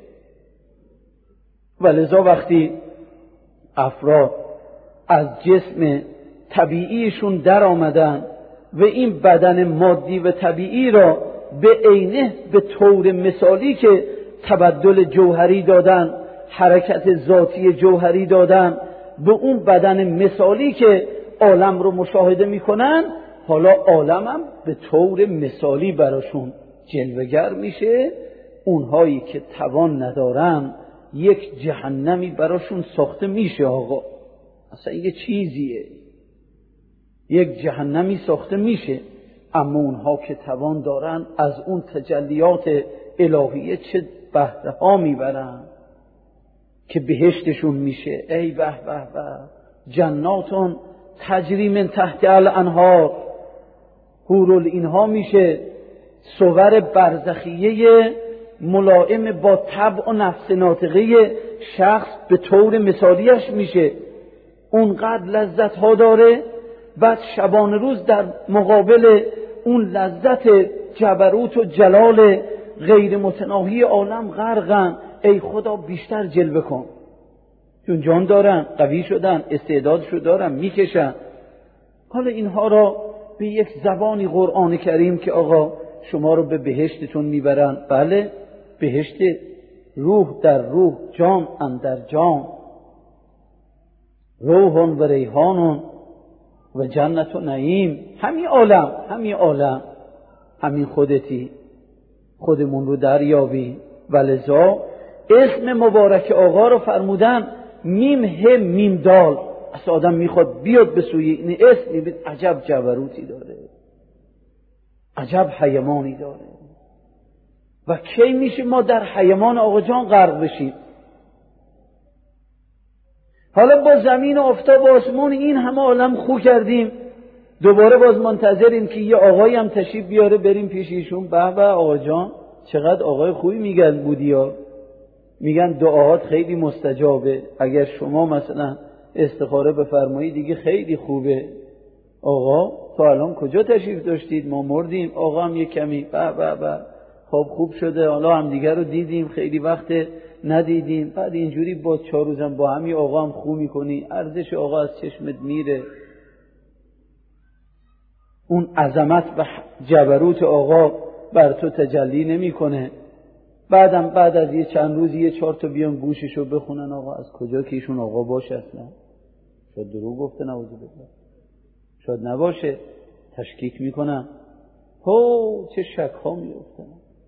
ولذا وقتی افراد از جسم طبیعیشون در آمدن و این بدن مادی و طبیعی را به عینه به طور مثالی که تبدل جوهری دادن، حرکت ذاتی جوهری دادن به اون بدن مثالی که عالم رو مشاهده میکنن، حالا عالم هم به طور مثالی براشون جلوه‌گر میشه. اونهایی که توان ندارن یک جهنمی براشون ساخته میشه. آقا اصلا یه چیزیه، یک جهنمی ساخته میشه. اما اونها که توان دارن از اون تجلیات الهیه چه بهره ها میبرن که بهشتشون میشه. ای به به به، جناتون تجری من تحت الانهار، حورال اینها میشه صور برزخیه ملائم با طبع و نفس ناطقه شخص به طور مثالیش میشه. اونقدر لذت ها داره، بعد شبان روز در مقابل اون لذت جبروت و جلال غیر متناهی عالم غرقن. ای خدا بیشتر جلوه کن، چون جان دارن، قوی شدن، استعدادشو دارن، میکشن. حالا اینها را به یک زبانی قرآن کریم که آقا شما رو به بهشتتون میبرن. بله، بهشت روح در روح، جان اندر جان، روح و ریحان و جنت و نعیم. همین عالم، همین عالم، همین خودتی، خودمون رو دریابی. ولذا اسم مبارک آقا رو فرمودن میم هم میم دال. اصلا آدم میخواد بیاد به سوی این اسم، میبید عجب جبروتی داره، عجب حیمانی داره. و کی میشه ما در حیمان آقا جان غرق بشیم؟ حالا با زمین و آفتاب و آسمان این همه عالم خو کردیم، دوباره باز منتظریم که یه آقایی هم تشریف بیاره بریم پیش ایشون. به به آقا جان چقدر آقای خوبی میگن بودی ها، میگن دعاات خیلی مستجابه، اگر شما مثلا استخاره بفرمایی دیگه خیلی خوبه. آقا تا الان کجا تشریف داشتید؟ ما مردیم. آقا هم یه کمی به به به خب خوب شده، حالا هم دیگر رو دیدیم، خیلی وقت ندیدیم. بعد اینجوری با چهار روزم با همی آقا هم خوب میکنی، ارزش آقا از چشمت میره. اون عظمت و جبروت آقا بر تو تجلی نمیکنه. بعدم بعد از یه چند روزی یه چهار تا بیان گوششو بخونن آقا از کجا که ایشون آقا باشه، اصلا شاید دروغ گفته، نعوذ بالله، شاید نباشه، تشکیک میکنن. هو چه شک ها میفتن.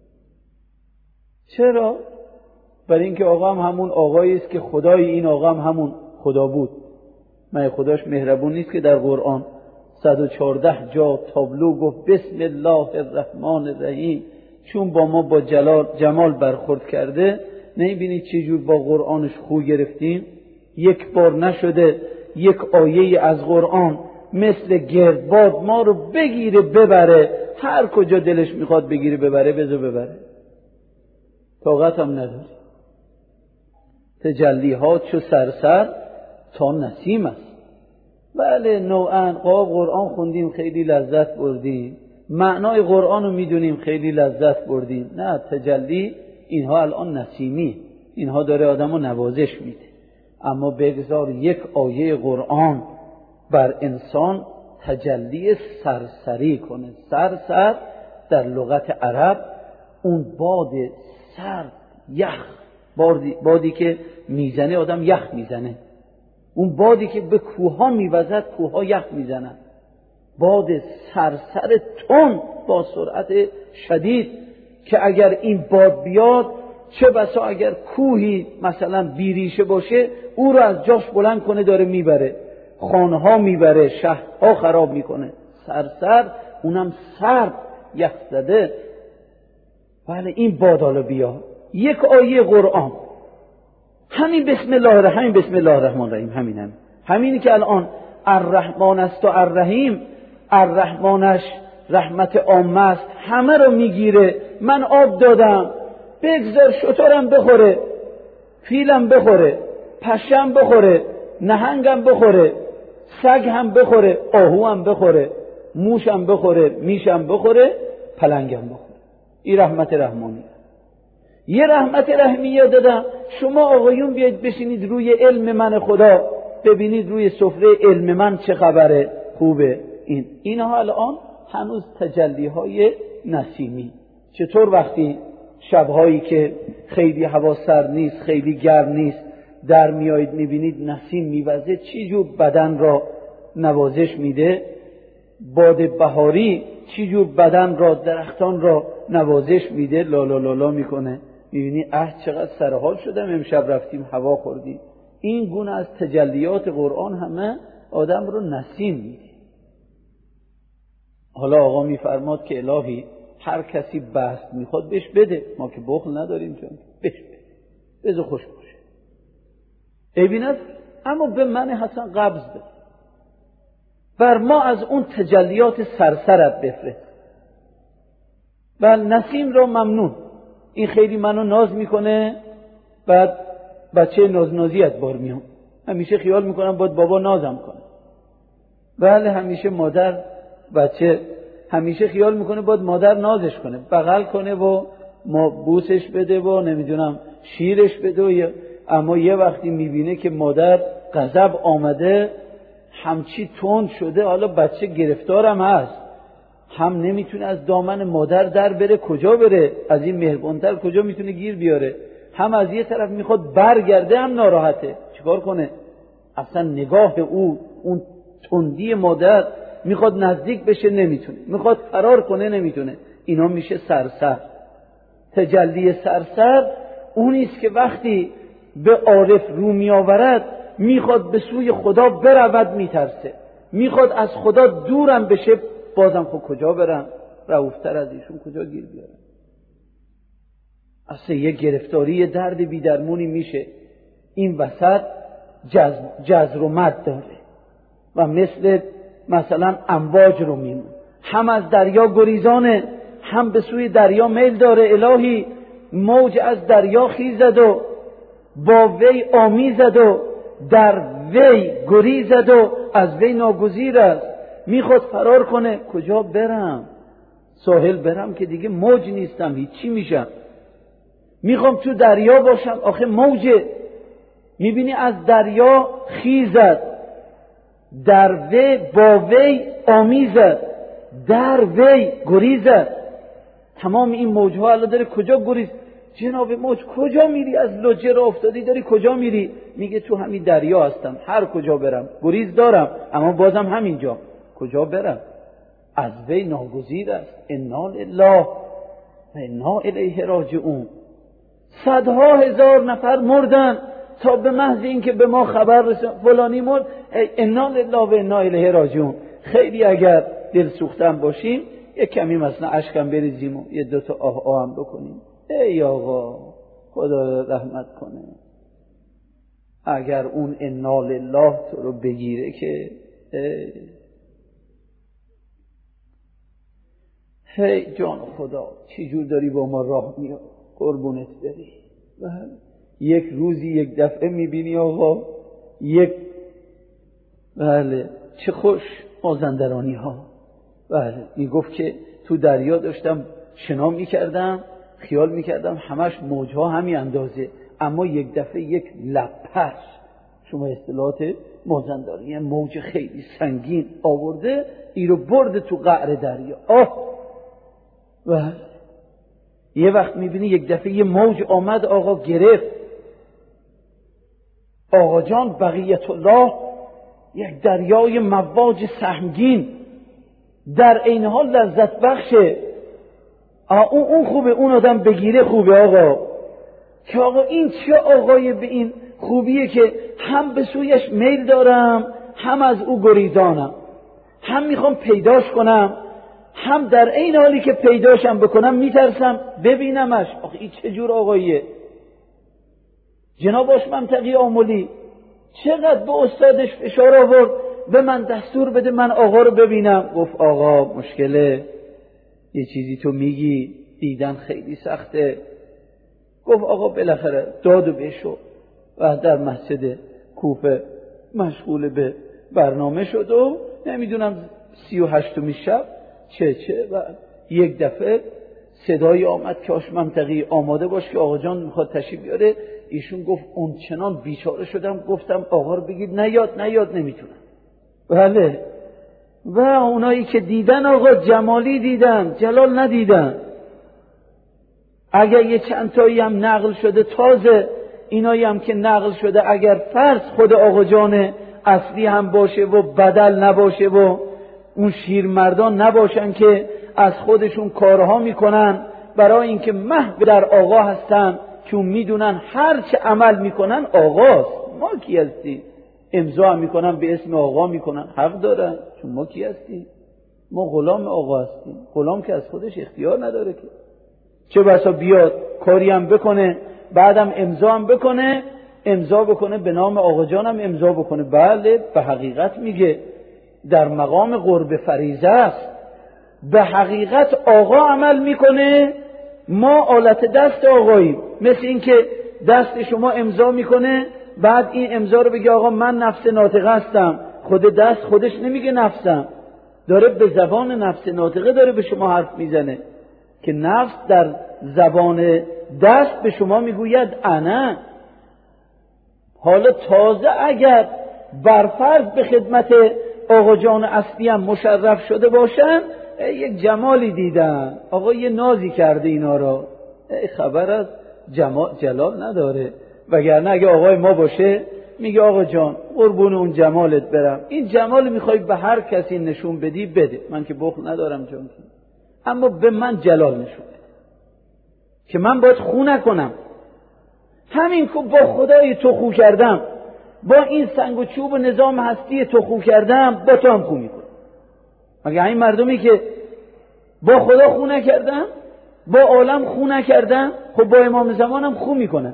چرا؟ برای اینکه آقا هم همون آقایی است که خدای این آقا هم همون خدا بود. من خداش مهربون نیست که در قرآن صد و چهارده جا تابلو گفت بسم الله الرحمن الرحیم، چون با ما با جلال جمال برخورد کرده، نمیبینید چجور با قرآنش خو گرفتیم؟ یک بار نشده یک آیه از قرآن مثل گردباد ما رو بگیره ببره، هر کجا دلش میخواد بگیره ببره، بذار ببره، طاقت هم نداری. تجلیات چو سرسر تا نسیم است. بله نوعاً قاب قرآن خوندیم خیلی لذت بردیم، معنای قرآن رو میدونیم خیلی لذت بردیم. نه، تجلی اینها الان نسیمی، اینها داره آدم رو نوازش میده. اما بگذار یک آیه قرآن بر انسان تجلی سرسری کنه. سرسر در لغت عرب اون باد سرد یخ، بادی, بادی که میزنه آدم یخ میزنه، اون بادی که به کوها میوزد کوها یخ میزنن، باد سرسر تون با سرعت شدید که اگر این باد بیاد چه بسا اگر کوهی مثلا بیریشه باشه او رو از جاش بلند کنه داره میبره، خانه ها میبره، شهرها خراب میکنه. سرسر اونم سرد یخ زده. بله این باد حالا بیاد. یک آیه قرآن همین بسم الله الرحمن همین بسم الله الرحمن الرحیم همین هم. همینی که الان الرحمن است و الرحیم، الرحمنش رحمت عامه است، همه رو میگیره. من آب دادم، بگذار شترم بخوره، فیلم بخوره، پشم بخوره، نهنگم بخوره، سگ هم بخوره، آهو هم بخوره، موشم بخوره، میشم بخوره، پلنگم بخوره. این رحمت رحمانی. یه رحمت رحمیه دادم. شما آقایون بیاید بشینید روی علم من خدا، ببینید روی سفره علم من چه خبره، خوبه. این اینها الان هنوز تجلی های نسیمی. چطور وقتی شبهایی که خیلی هوا سرد نیست، خیلی گرم نیست، در میایید میبینید نسیم میوزه، چی جور بدن را نوازش میده، باد بهاری چی جور بدن را، درختان را نوازش میده، لالا لالا میکنه. میبینی اه چقدر سرحال شدم امشب رفتیم هوا خوردیم. این گونه از تجلیات قرآن همه آدم رو نسیم میده. حالا آقا میفرماد که الهی هر کسی بست میخواد بهش بده، ما که بخل نداریم چون بهش بده، بذار خوش باشه. ببینید اما به من حسن قبض بده، بر ما از اون تجلیات سرسرت بفرست. و نسیم را ممنون، این خیلی منو ناز میکنه، بعد بچه نازنازیت بار میام، همیشه خیال میکنم باید بابا نازم کنه. بله همیشه مادر بچه همیشه خیال میکنه باید مادر نازش کنه، بغل کنه و ما بوسش بده و نمیدونم شیرش بده و، اما یه وقتی میبینه که مادر غضب آمده، همچی تند شده، حالا بچه گرفتارم هست، هم نمیتونه از دامن مادر در بره، کجا بره؟ از این مهربانتر کجا میتونه گیر بیاره؟ هم از یه طرف میخواد برگرده، هم ناراحته، چیکار کنه؟ اصلا نگاه او اون تندی مادر، میخواد نزدیک بشه نمیتونه، میخواد فرار کنه نمیتونه. اینا میشه سرسر. تجلی سرسر اونیست که وقتی به عارف رو میآورد میخواد به سوی خدا برود، میترسه، میخواد از خدا دورم بشه، بازم خب کجا برم؟ رؤوفتر از ایشون کجا گیر بیارم؟ اصلا یه گرفتاری درد بیدرمونی میشه. این وسط جزر, جزر و مد داره و مثل مثلا امواج رو میمون، هم از دریا گریزانه، هم به سوی دریا میل داره. الهی موج از دریا خیزد و با وی آمیزد و در وی گریزد و از وی ناگزیر است. میخواد فرار کنه، کجا برم؟ ساحل برم که دیگه موج نیستم، هیچی میشم. میخوام تو دریا باشم، آخه موجه. میبینی از دریا خیزد، در وی با وی آمیزد، در وی گریزد. تمام این موجها الان داره کجا گریز؟ جناب موج کجا میری؟ از لجه را افتادی داری کجا میری؟ میگه تو همین دریا هستم، هر کجا برم گریز دارم، اما بازم همینجا، کجا برم؟ از وی ناگزیر است. انا لله و انا الیه راجعون. صدها هزار نفر مردن تا به محض این که به ما خبر رسید فلانی مرد، انا لله و انا الیه راجعون. خیلی اگر دل سوختن باشیم یک کمی مثلا اشکم بریزیم و یه دوتا آه آه هم بکنیم. ای آقا خدا رحمت کنه، اگر اون انا لله تو رو بگیره که هی جان خدا چی جور داری با ما راه میاد، قربونت بری. بله یک روزی یک دفعه میبینی آقا یک بله چه خوش مازندرانی ها. بله میگفت که تو دریا داشتم شنا میکردم، خیال میکردم همش موجها همین اندازه، اما یک دفعه یک لپش، شما اصطلاحات مازندرانی، موج خیلی سنگین آورده ای رو برده تو قعر دریا. آه بله یه وقت میبینی یک دفعه یه موج آمد آقا گرفت. آقا جان بقیت الله یک دریای مواج سهمگین در این حال لذت بخشه. اون اون خوبه، اون آدم بگیره خوبه آقا، که آقا این چه آقای به این خوبیه که هم به سویش میل دارم، هم از او گریزانم، هم میخوام پیداش کنم، هم در این حالی که پیداشم بکنم میترسم ببینمش. آخه این چه جور آقاییه؟ جناب باش منطقی آمولی چقدر به استادش فشار آورد به من دستور بده من آقا رو ببینم. گفت آقا مشکله، یه چیزی تو میگی دیدن خیلی سخته. گفت آقا بالاخره داد و بشو و در مسجد کوفه مشغول به برنامه شد و نمیدونم سی و هشتمی شب چه چه و یک دفعه صدایی آمد که آش منطقی آماده باش که آقا جان میخواد تشریف بیاره. ایشون گفت اون چنان بیچاره شدم گفتم آقا رو بگید نیاد نیاد نمیتونم. بله و اونایی که دیدن آقا جمالی دیدن، جلال ندیدن. اگر یه چند تایی هم نقل شده تازه، اینایی هم که نقل شده اگر فرض خود آقا جان اصلی هم باشه و بدل نباشه و اون شیرمردان نباشن که از خودشون کارها میکنن برای اینکه محو در آقا هستن، چون میدونن هر چه عمل میکنن آقاست. ما کی هستی؟ امضا هم میکنن به اسم آقا میکنن، حق دارن، چون ما کی هستی؟ ما غلام آقا هستیم. غلام که از خودش اختیار نداره که، چه بسا بیاد کاری هم بکنه بعدم امضا هم بکنه، امضا بکنه به نام آقا جانم امضا بکنه. بله به حقیقت میگه در مقام قرب فریضه است، به حقیقت آقا عمل میکنه، ما آلت دست آقاییم. مثل این که دست شما امضا میکنه بعد این امضا رو بگه آقا من نفس ناطقه هستم، خود دست خودش نمیگه نفسم، داره به زبان نفس ناطقه داره به شما حرف میزنه که نفس در زبان دست به شما میگوید انا. حالا تازه اگر برفرض به خدمت آقا جان اصلی هم مشرف شده باشن، یک جمالی دیدن، آقا یه نازی کرده اینا را، خبر از جلال نداره. وگرنه اگه آقای ما باشه میگه آقا جان قربون اون جمالت برم، این جمال میخوای به هر کسی نشون بدی بده، من که بخل ندارم جان، اما به من جلال نشون بده که من باید خو نکنم. همین که با خدای تو خو کردم، با این سنگ و چوب و نظام هستی تو خو کردم، با تو هم خو میکنم. مگه این مردمی که با خدا خو نکردن، با عالم خو نکردن، خب با امام زمان هم خو میکنن.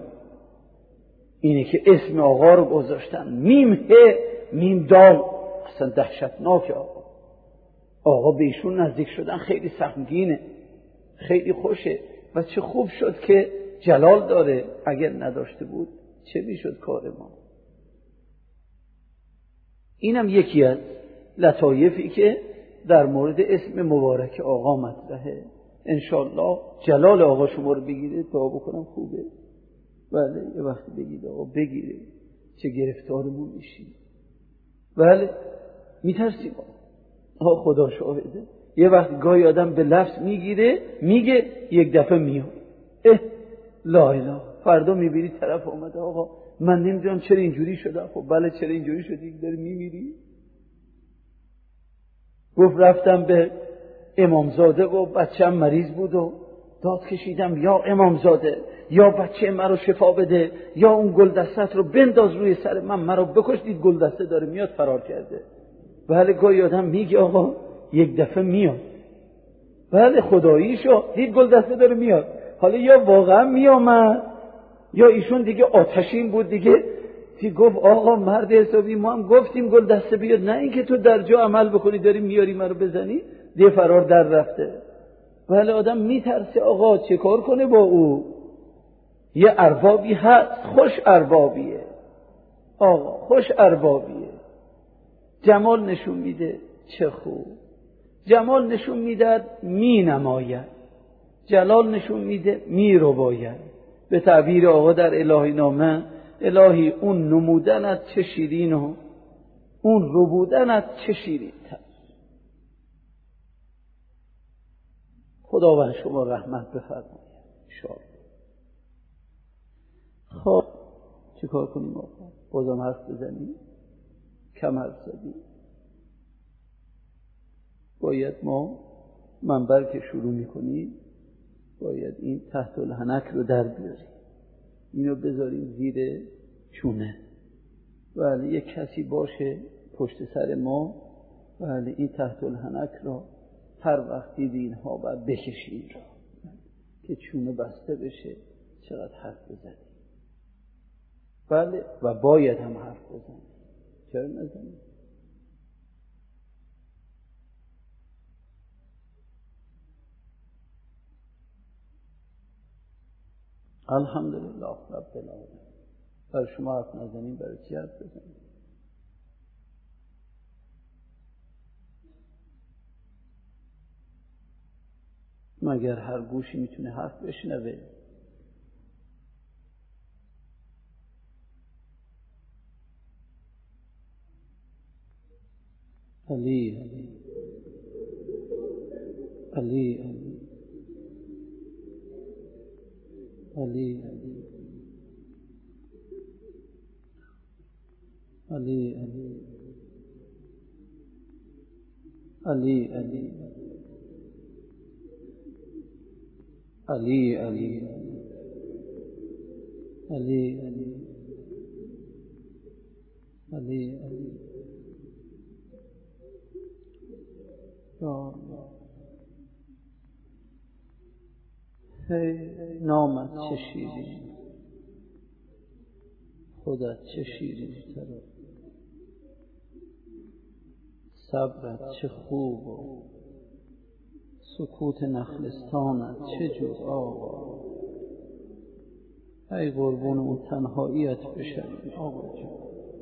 اینه که اسم آقا رو گذاشتن میم ه میم دال، اصلا دهشتناک. آقا آقا به ایشون نزدیک شدن خیلی سهمگینه، خیلی خوشه و چه خوب شد که جلال داره، اگر نداشته بود چه میشد کار ما. اینم یکی از لطایفی که در مورد اسم مبارک آقا مطرحه. انشالله جلال آقا شما رو بگیره، دعا بکنم خوبه. بله یه وقتی بگید آقا بگیره چه گرفتارمون میشیم. بله میترسیم آقا، خدا شاهده. یه وقت گاهی آدم به لفظ میگیره میگه یک دفعه میاد اه لا اله، فردا میبینی طرف آمده آقا من نمیدونم چرا اینجوری شدم. خب بله چرا اینجوری شدی؟ داری میمیری. گفت رفتم به امامزاده و بچه‌م مریض بود و داد کشیدم یا امامزاده یا بچه من رو شفا بده یا اون گلدستت رو بنداز روی سر من، من رو بکش. دید گلدسته داره میاد فرار کرده. بله گاهی آدم میگه آقا یک دفعه میاد. بله خداییشو دید گلدسته داره میاد. حالا یا واقعا میامد یا ایشون دیگه آتشین بود دیگه، تی گفت آقا مرد حسابی ما هم گفتیم گلدسته بیاد، نه اینکه تو در جا عمل بکنی داری میاری منو بزنی. دیگه فرار در رفته. بله آدم میترسه آقا چه کار کنه با او. یه اربابی هست، خوش اربابیه آقا، خوش اربابیه، جمال نشون میده، چه خوب. جمال نشون میداد می نماید، جلال نشون میده می رو باید. به تعبیر آقا در الهی نامه، الهی اون نمودنت چه شیرین و اون رو بودنت چه شیرین تر. خداوند شما رحمت بفرماید. انشاءالله. خب چی کار کنیم آقا؟ بازم حرف بزنیم؟ کم حرف زدیم. باید ما منبر که شروع میکنیم باید این تحت الحنک رو در بیاریم، اینو بذاریم زیر چونه. بله یک کسی باشه پشت سر ما، بله این تحت الحنک رو هر وقت دید اینها باید بکشیم را که چونه بسته بشه. چقدر حرف بزنیم. بله و باید هم حرف بزنیم. چرا نزنیم؟ الحمدلله رب العالمین. برای شما حرف نزنیم برای چی حرف بزنیم؟ مگر هر گوشی میتونه حرف بشنوه؟ علی علی علی علی علی علی علی علی علی علی علی علی علی یا ای نامت چه شیرین، خودت چه شیرین تره، صبرت چه خوب و سکوت نخلستانت چه جور آقا. ای قربون اون تنهاییت بشن آقا جان.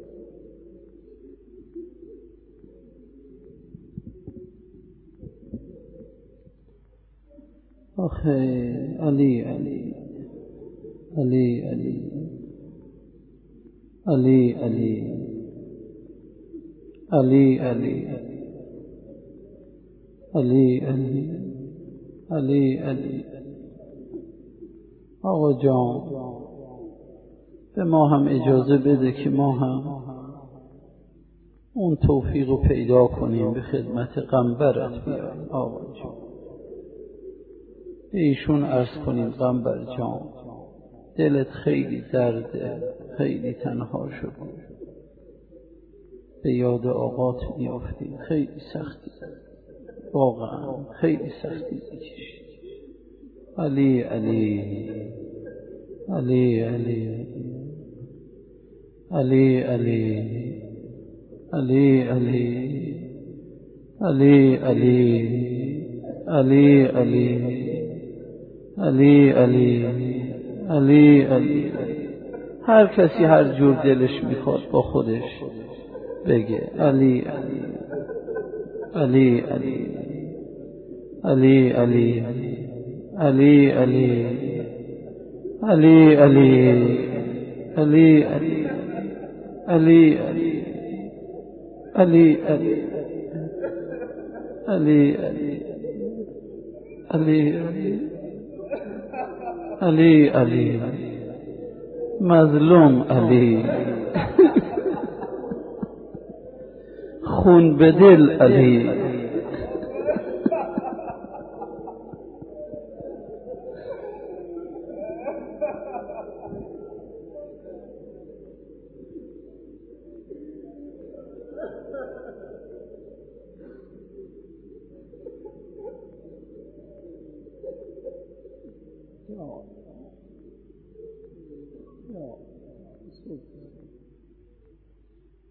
آخه علی علی علی علی علی علی علی علی علی علی علی علی آقا جان به ما هم اجازه بده که ما هم اون توفیق رو پیدا کنیم به خدمت قنبرت بیاییم آقا جان. ایشون عرض کنیم قنبر جان دلت خیلی درده، خیلی تنها شد، به یاد آقات میافتی، خیلی سختی واقعا، خیلی سختی میکشید. علی علی علی علی علی علی علی علی علی علی علی علی علی علی علی علی. هر کسی هر جور دلش میخواد با خودش بگه علی علی علی علی علی علی علی علی علی علی علی علی علی علی علی علی علی علی مظلوم علی خون به دل علی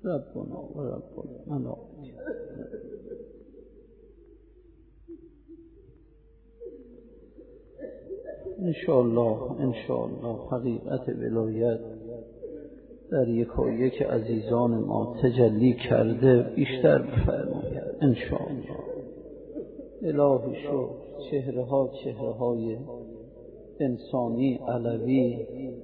ربنا و رب الملائکه. انشاءالله انشاءالله حقیقت ولایت در یک و یک عزیزان ما تجلی کرده بیشتر بفرماید انشاءالله. الهی شکر، چهره ها چهره های انسانی علوی،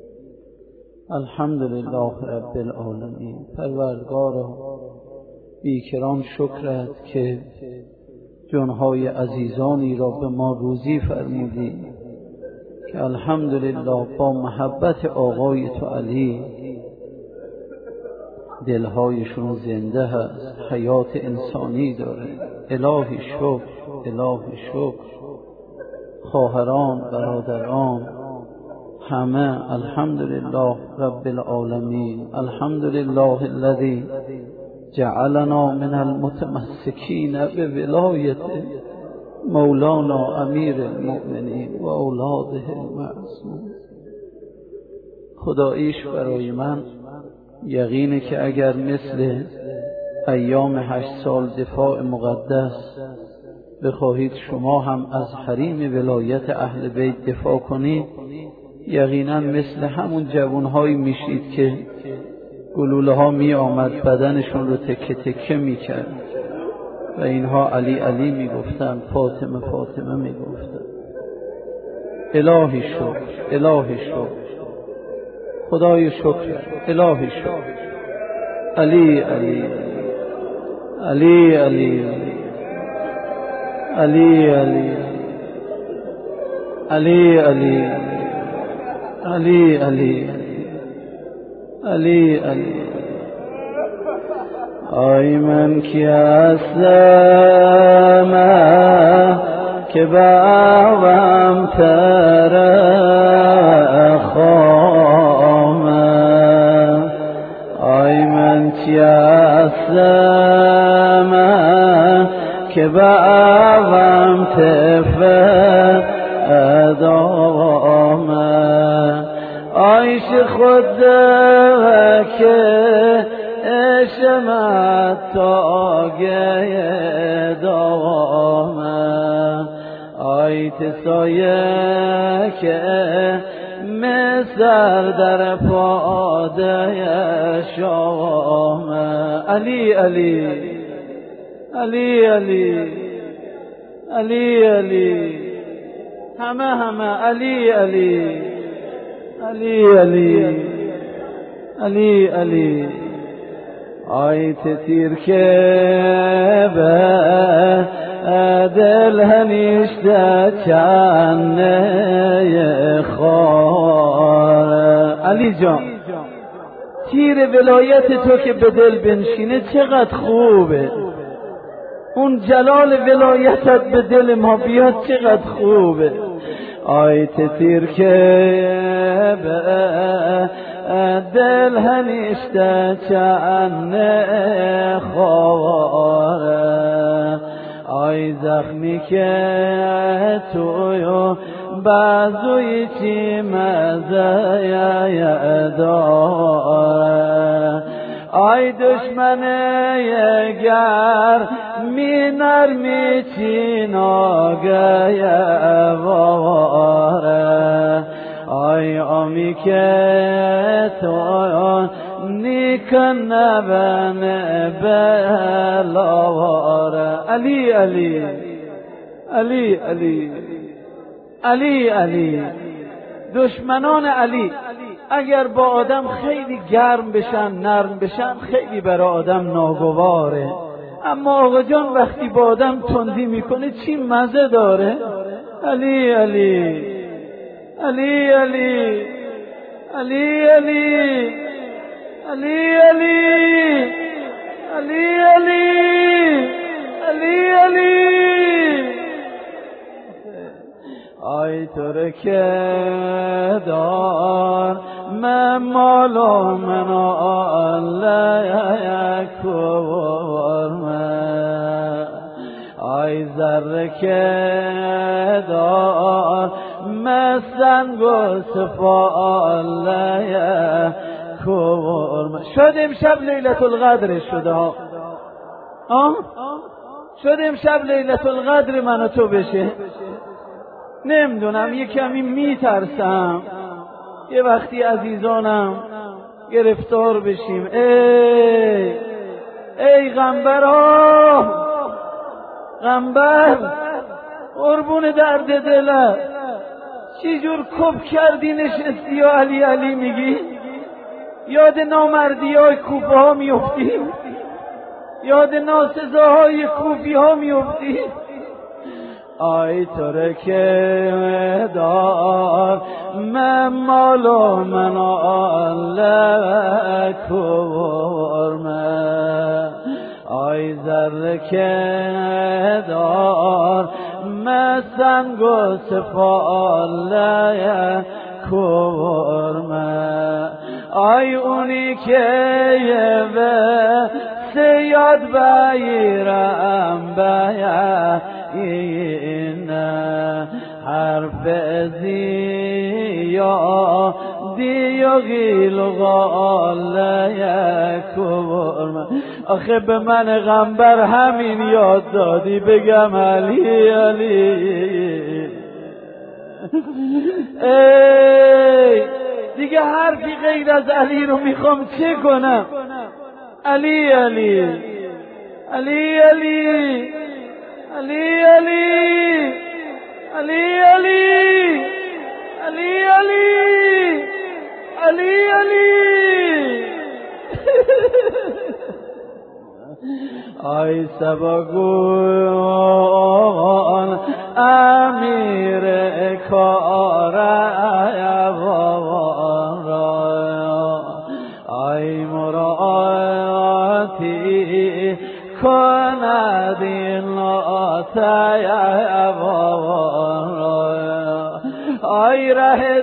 الحمدلله رب العالمین. پروردگارا بیکران شکرت که جانهای عزیزانی را به ما روزی فرمودی که الحمدلله با محبت آقای تو علی دلهایشون زنده هست، حیات انسانی داره. الهی شکر، الهی شکر. خواهران، برادران، همه الحمدلله رب العالمین. الحمدلله الذی جعلنا من المتمسکین بولایت مولانا امیر المؤمنین و اولاده المعصومین. خداییش برای من یقینه که اگر مثل ایام هشت سال دفاع مقدس بخواهید شما هم از حریم ولایت اهل بیت دفاع کنید، یقینا مثل همون جوانهایی میشید که گلوله ها می آمد بدنشون رو تکه تکه می کرد و اینها علی علی می گفتن، فاطمه فاطمه می گفتن. الهی شکر، الهی شکر، خدای شکر، الهی شکر. علی علی علی علی علی علی علی علی علی علی علی علی. آی من کی هستم که باوم ترخام، آی من کی هستم که باوم تفدام، آیش خود که اشمت تاگه دام، آی تسایه که مثل در پاده شام. علی علی علی علی علی علی همه همه علی علی علی علی علی علی. آی تیر که به دل همیشته چنه خار. علی جان تیر ولایت تو که به دل بنشینه چقدر خوبه، اون جلال ولایتت به دل ما بیاد چقدر خوبه. آی تیر که به دل همیشته چنه خواره، آی زخمی که توی بازوی چی مزه داره، آی دشمنه گر می نرمی چی ناگه واره، آی آمی که تو نیکن نبن بلواره. علی علی علی علی علی علی. دشمنان علی اگر با آدم خیلی گرم بشن، نرم بشن، خیلی برای آدم ناگواره، اما آقا جان وقتی با آدم تندی میکنه چی مزه داره. علی علی علی علی علی علی علی علی علی علی علی علی. آی ترکه دار من مالو من الله یکبر من، آی ذره که دار من سنگ و صفا الله کرم. شد امشب لیلت القدر شده ها، آه؟ شد امشب لیلت القدر من و تو بشه. نمیدونم، یه کمی میترسم یه وقتی عزیزانم گرفتار بشیم. ای ای غمبرا، غمبر قربون درد دلت، چی جور کپ کردی نشستی و علی علی میگی؟ یاد نامردی های کوفه ها میفتی؟ یاد ناسزاهای کوفی ها میفتی؟ آی ترک دار من مالو من آله کرمه، آی زرک دار من سنگ و سفاله کرمه، آی اونی که به سیاد بایرم بایا این حرف زیا دیو غیل و غاله کرمه. آخه به من غمبر همین یاد دادی بگم علی علی. ای دیگه حرفی غیر از علی رو میخوام چه کنم؟ علی علی علی علی علی علی علی علی علی علی علی علی. آی سبگون امیر کار آی مراتی کند این لاتای آی ره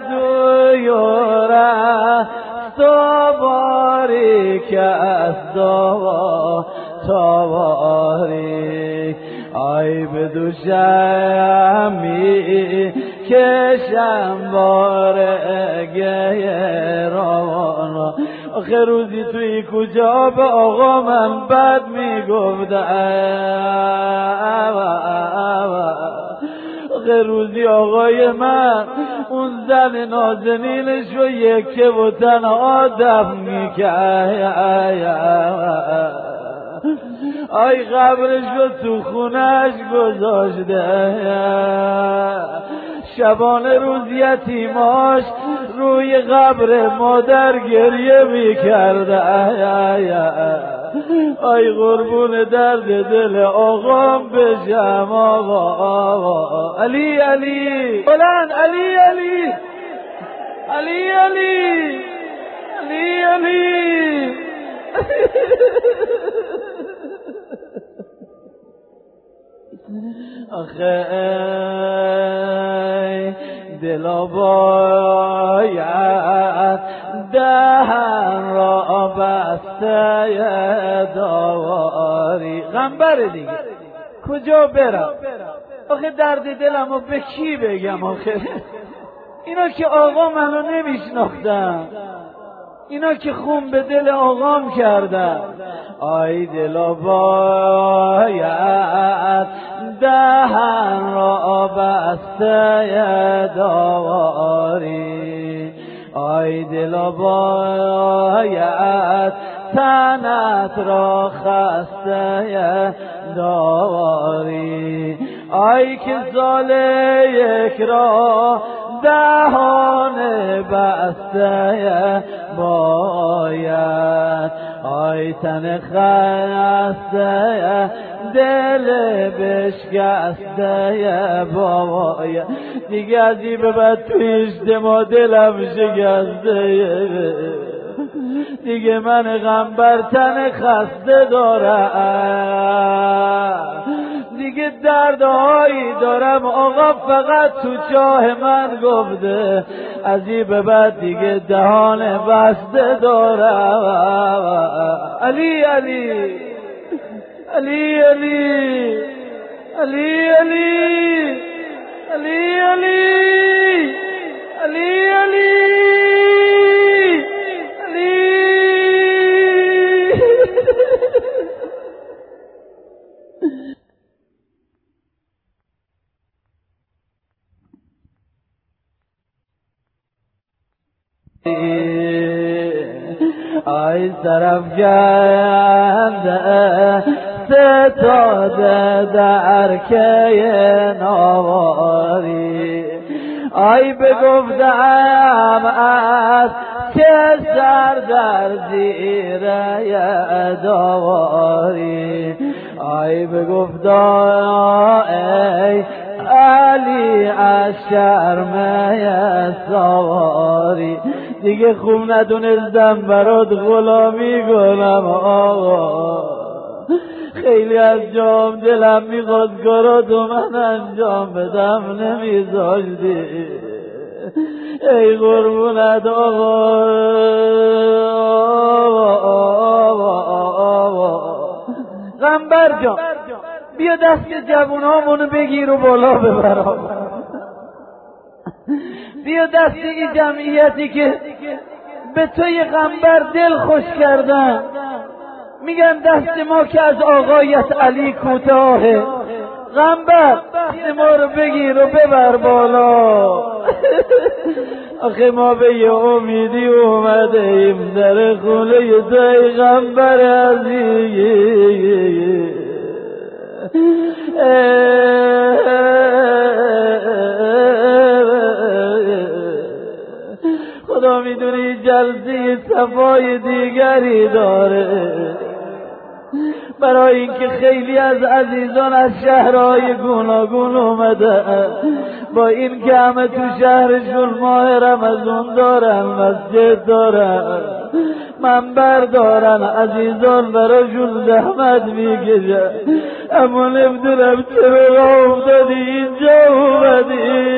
دویوره تو باریک از دوا تواریک، آی بدوشمی کشم بارگه روان. آخه روزی توی کجا به آقا من بد میگفت، آخه روزی آقای من اون زن نازنینش رو یکه و تنها دفن میکرد. آی قبرش رو تو خونش گذاشته، شبانه روز یتیماش روی قبر مادر گریه میکرده. آی قربون درد دل آقام بشم آقا. علی علی بلند، علی علی علی علی علی علی. آخه ای دلا باید دهن را بسته داری. غمبره دیگه کجا برم؟ آخه درد دلمو به کی بگم؟ آخه اینا که آقا منو نمیشناختن، اینا که خون به دل آقام کردن. آی دلا باید دهن را بسته داری، آی دلا باید تنت را خسته داری، آی که ذالک را دهان بسته باید، آی تن خسته دل بشکسته باید. دیگه از این به بعد توی اجتماع دلم شکسته، دیگه من غمبر تن خسته دارم، دیگه دردهایی دارم آقا فقط تو چاه من گفته، از این به بعد دیگه دهان بسته دارم. علی علی علی علی علی علی علی علی علی علی علی آی طرف گنده ستاده در که نواری آی بگفتم از که سر در زیره داواری آی بگفتم ای علی از شرمه سواری دیگه خوب ندونستم برات غلامی کنم آقا خیلی از جام دلم میخواد کاراتو من انجام بدم نمیذاشتی ای قربونت آقا غنبر جان بیا دست جوونامونو بگیر و بالا ببر بیا دست این جمعیتی که به توی غنبر دل خوش کردن میگن دست ما که از آقایت علی کوتاهه غنبر دست ما رو بگیر و ببر بالا آخه ما به یه امیدی اومده ایم در خونه توی غنبر عزیز خدا میدونی جلسه صفای دیگری داره برای اینکه خیلی از عزیزان از شهرهای گوناگون اومده با این که همه تو شهرشون ماه رمضان دارن مسجد دارن منبر دارن عزیزان براشون زحمت میکشن اما نمیدونم چرا افتادی اینجا اومدی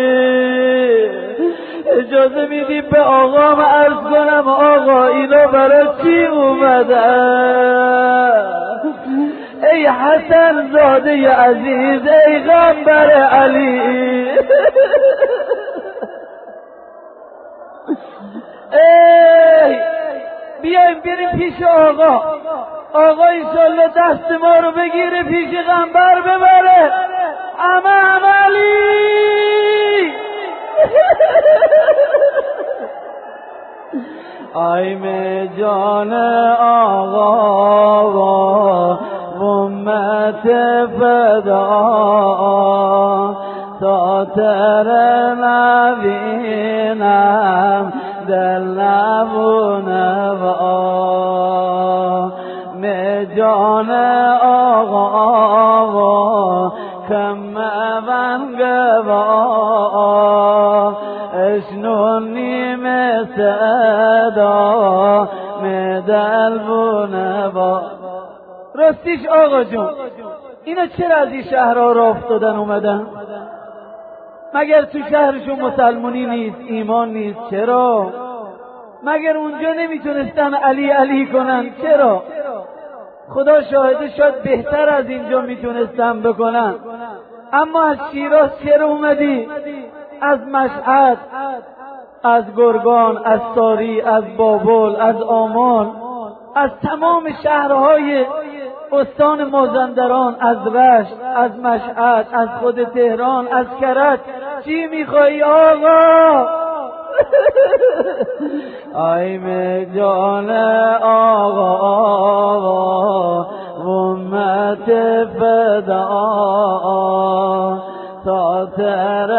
اجازه میدی به آقام عرض کنم آقا اینا برای چی اومدن ای حسن زاده عزیز ای غنبر علی ای بیایم بریم پیش آقا آقا ایشالله دست ما رو بگیره پیش غنبر ببره اما عملی آی می جان آقا و امت فدا تا تر نبینم دل نبونه و می جان آقا و کم منگه و اشنونی می صدا می دل بونه با راستیش آقا جون اینا چرا از این شهرها را افتادن اومدن مگر تو شهرشون مسلمونی نیست ایمان نیست چرا مگر اونجا نمیتونستن علی علی کنن چرا خدا شاهده شاید بهتر از اینجا میتونستن بکنن اما از شیراز چرا اومدی از مشهد از گرگان از ساری از بابل از آمان از تمام شهرهای استان مازندران از رشت از مشهد از خود تهران از کرج چی میخوایی آقا آی می جان آقا امت فدا تا تر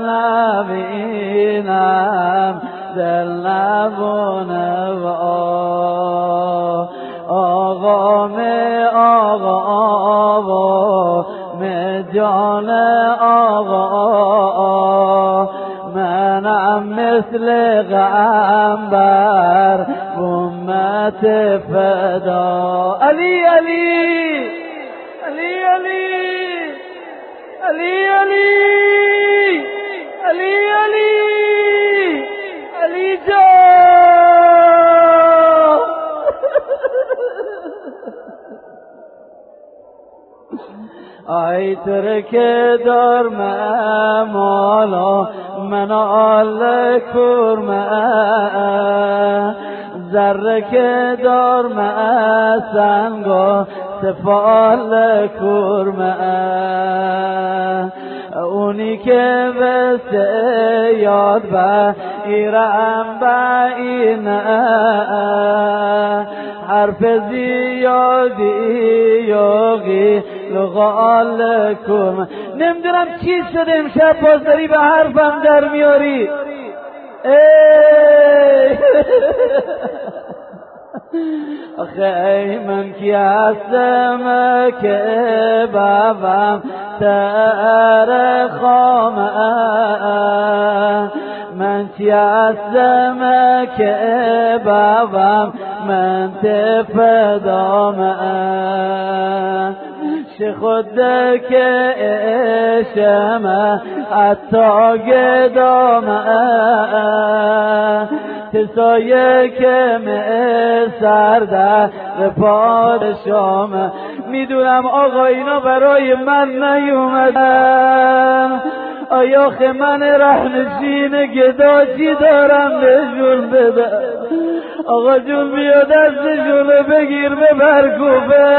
نبینم دل نبونه و آقا می آقا می جان آقا منم مثل غنبر امت فدا علی علی علی علی علی علی علی علی علی جان آی ترکه دار مالا من آل کرمه ذره که دار سنگا سفال کورمه اونی که وسته یاد با ایرم با اینه حرف زیادی یاغی لغال کورمه. نمیدونم چی شده امشب باز داری به حرفم در میاری. آخه ای من کی هستم که بابم تر خامه من کی هستم که بابم من تفدامه چه خود که اشمه حتی گدامه تسایه که می سرده به پادشامه. میدونم آقا اینا برای من نیومدن، آیاخ من رهنشین گدا چی دارم بهشون بده. آقا جون بیا دستشون بگیر ببر کوفه،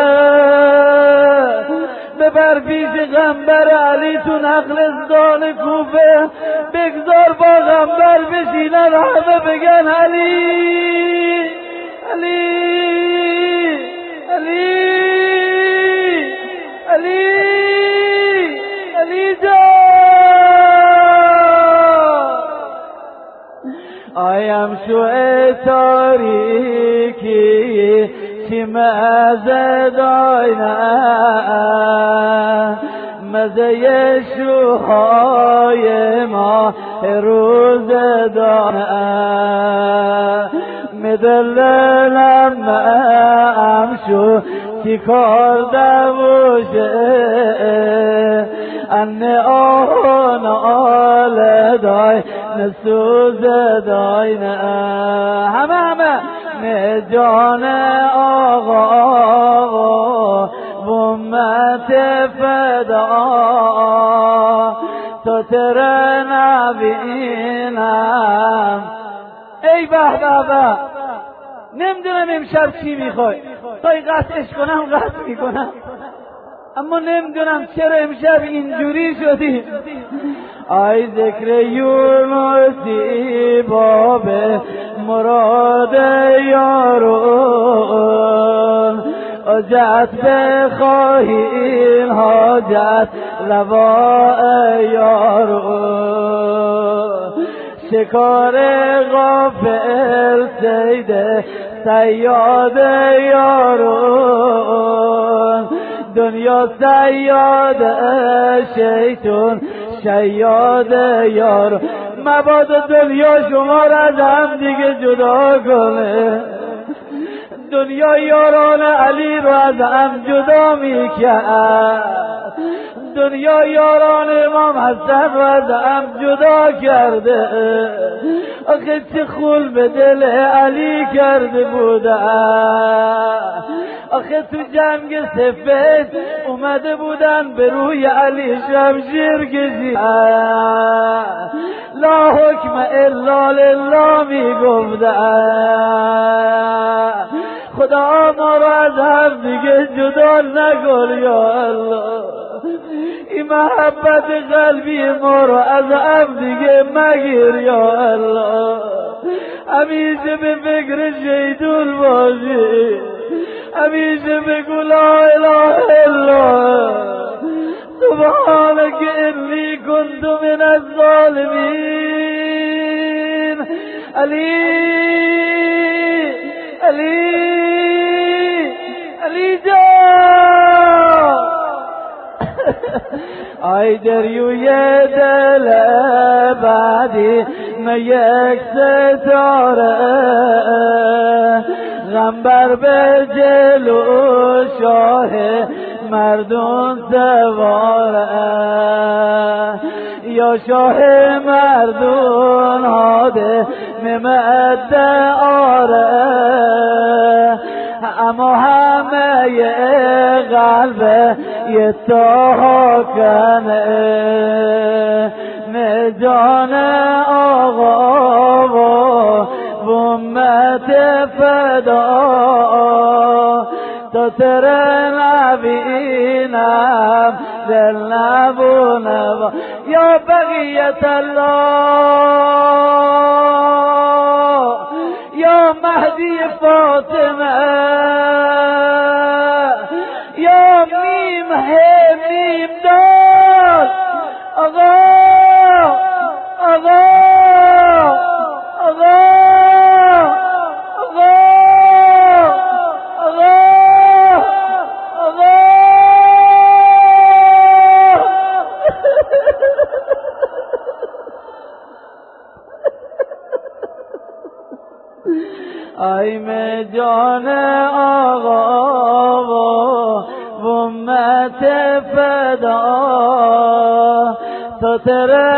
ببر پیش غمبر علی تو نخلستان کوفه، بگذار با غمبر بشینن همه بگن علی علی علی علی علی جان. آیم شوه تاریکی چی مزه داینه مزه شوهای ما روز دانه مدلنم امشو چی کار دوشه ان آن آل دای نسوز داینه همه همه نه جان آقا و امت فدا تو تر نبینم. ای به به به نمیدونم امشب چی میخوای، تای قطعش کنم قطع میکنم، اما نمیدونم چرا امشب اینجوری شدی. آی ذکر یونسی باب مراد یارون حاجت بخواهین حاجت روا یارون شکار غافل سید صیاد یارون دنیا صیاد شیطون شیاد یار. مبادا دنیا شما را از هم دیگه جدا کنه، دنیا یاران علی رو از هم جدا میکرد، دنیا یاران امام حسن رو از هم جدا کرده. آخه چه خول به دل علی کرده بوده، آخه تو جنگ سفید اومده بودن به روی علی شمشیر کشید، لا حکم الا لله میگفته خدا ما رو از هم دیگه جدا نکن یا الله، این محبت قلبی ما رو از هم دیگه مگیر یا الله، همیشه به فکر شیطون باشی، همیشه بگو لا اله الا سبحانك انی کنت من الظالمین. علی علی علی جان. آی دریوی دل بعدی من یک ستاره غمبر به جلو شاه مردون سواره یا شاه مردون هاده نمت آره اما همه ی قلب یه تا کنه نه جان آقا و امت فدا تو تیرے نبینم دل نبونه یا بقیت الله یا مهدی فاطمه یا میم ہے میم دار آقا آقا آقا آقا آقا آقا آی میں جان آقا و امت فدا تو تیرے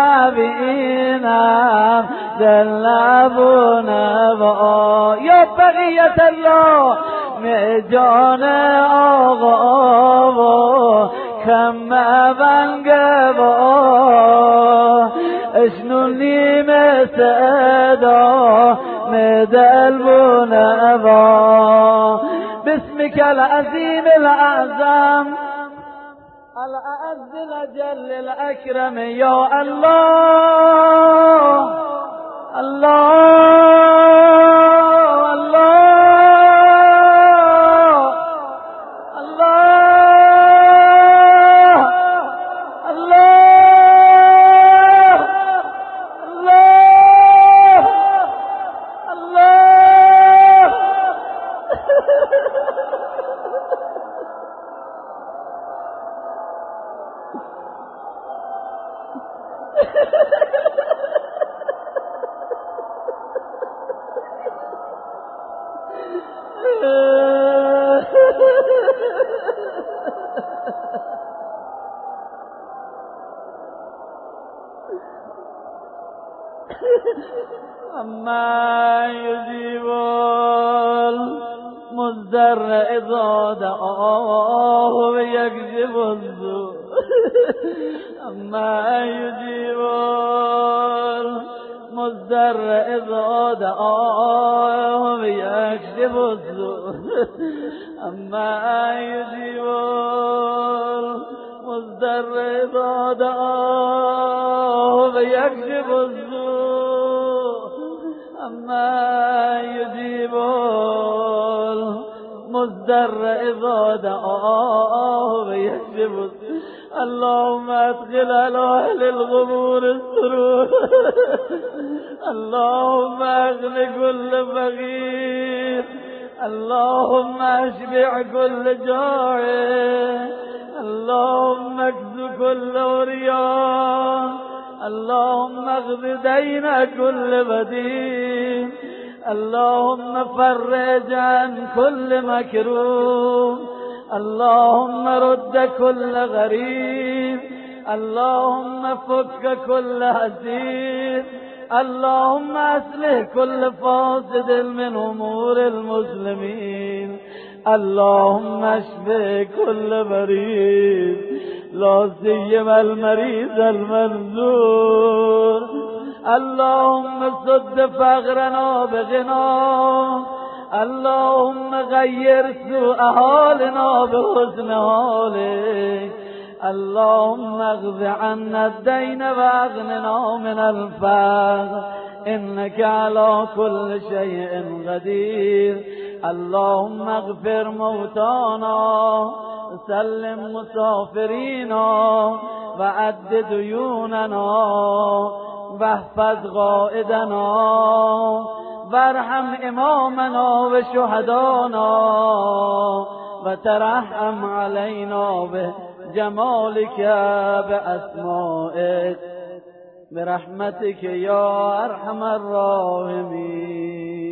نبینم دل نبونه یا بقیت الله میں جان آقا و کم بنگ با اشنونی میں صدا میں دل بونه باسمك العظيم الأعظم الأعز الأجل الأكرم يا الله الله الله الله الله الله أما يجيب المضطر إذا دعاه ويكشف السوء أما يجيب المضطر إذا دعاه ويكشف السوء أما يجيب المضطر إذا دعاه ويكشف السوء أما يجيب المضطر إذا دعاه ويكشف السوء اللهم أدخل على أهل القبور السرور اللهم أغن كل فقير اللهم أشبع كل جائع اللهم اكس كل عريان اللهم اغض دين كل بدين اللهم فرج عن كل مكروه اللهم رد كل غريب اللهم فك كل حزين اللهم اصلح كل فاسد من امور المسلمين اللهم اشف كل مريض لا سيما المريض المنزور اللهم سد فقرنا بغنى اللهم غير سوء حالنا بحسن حالك اللهم اغض عنا الدين واغننا من الفقر إنك على كل شيء قدير اللهم اغفر موتانا وسلم مسافرينا وعد ديوننا واحفظ غائدنا وارحم إمامنا وشهدانا وترحم علينا بجمالك بأسمائك برحمتك يا أرحم الراحمين.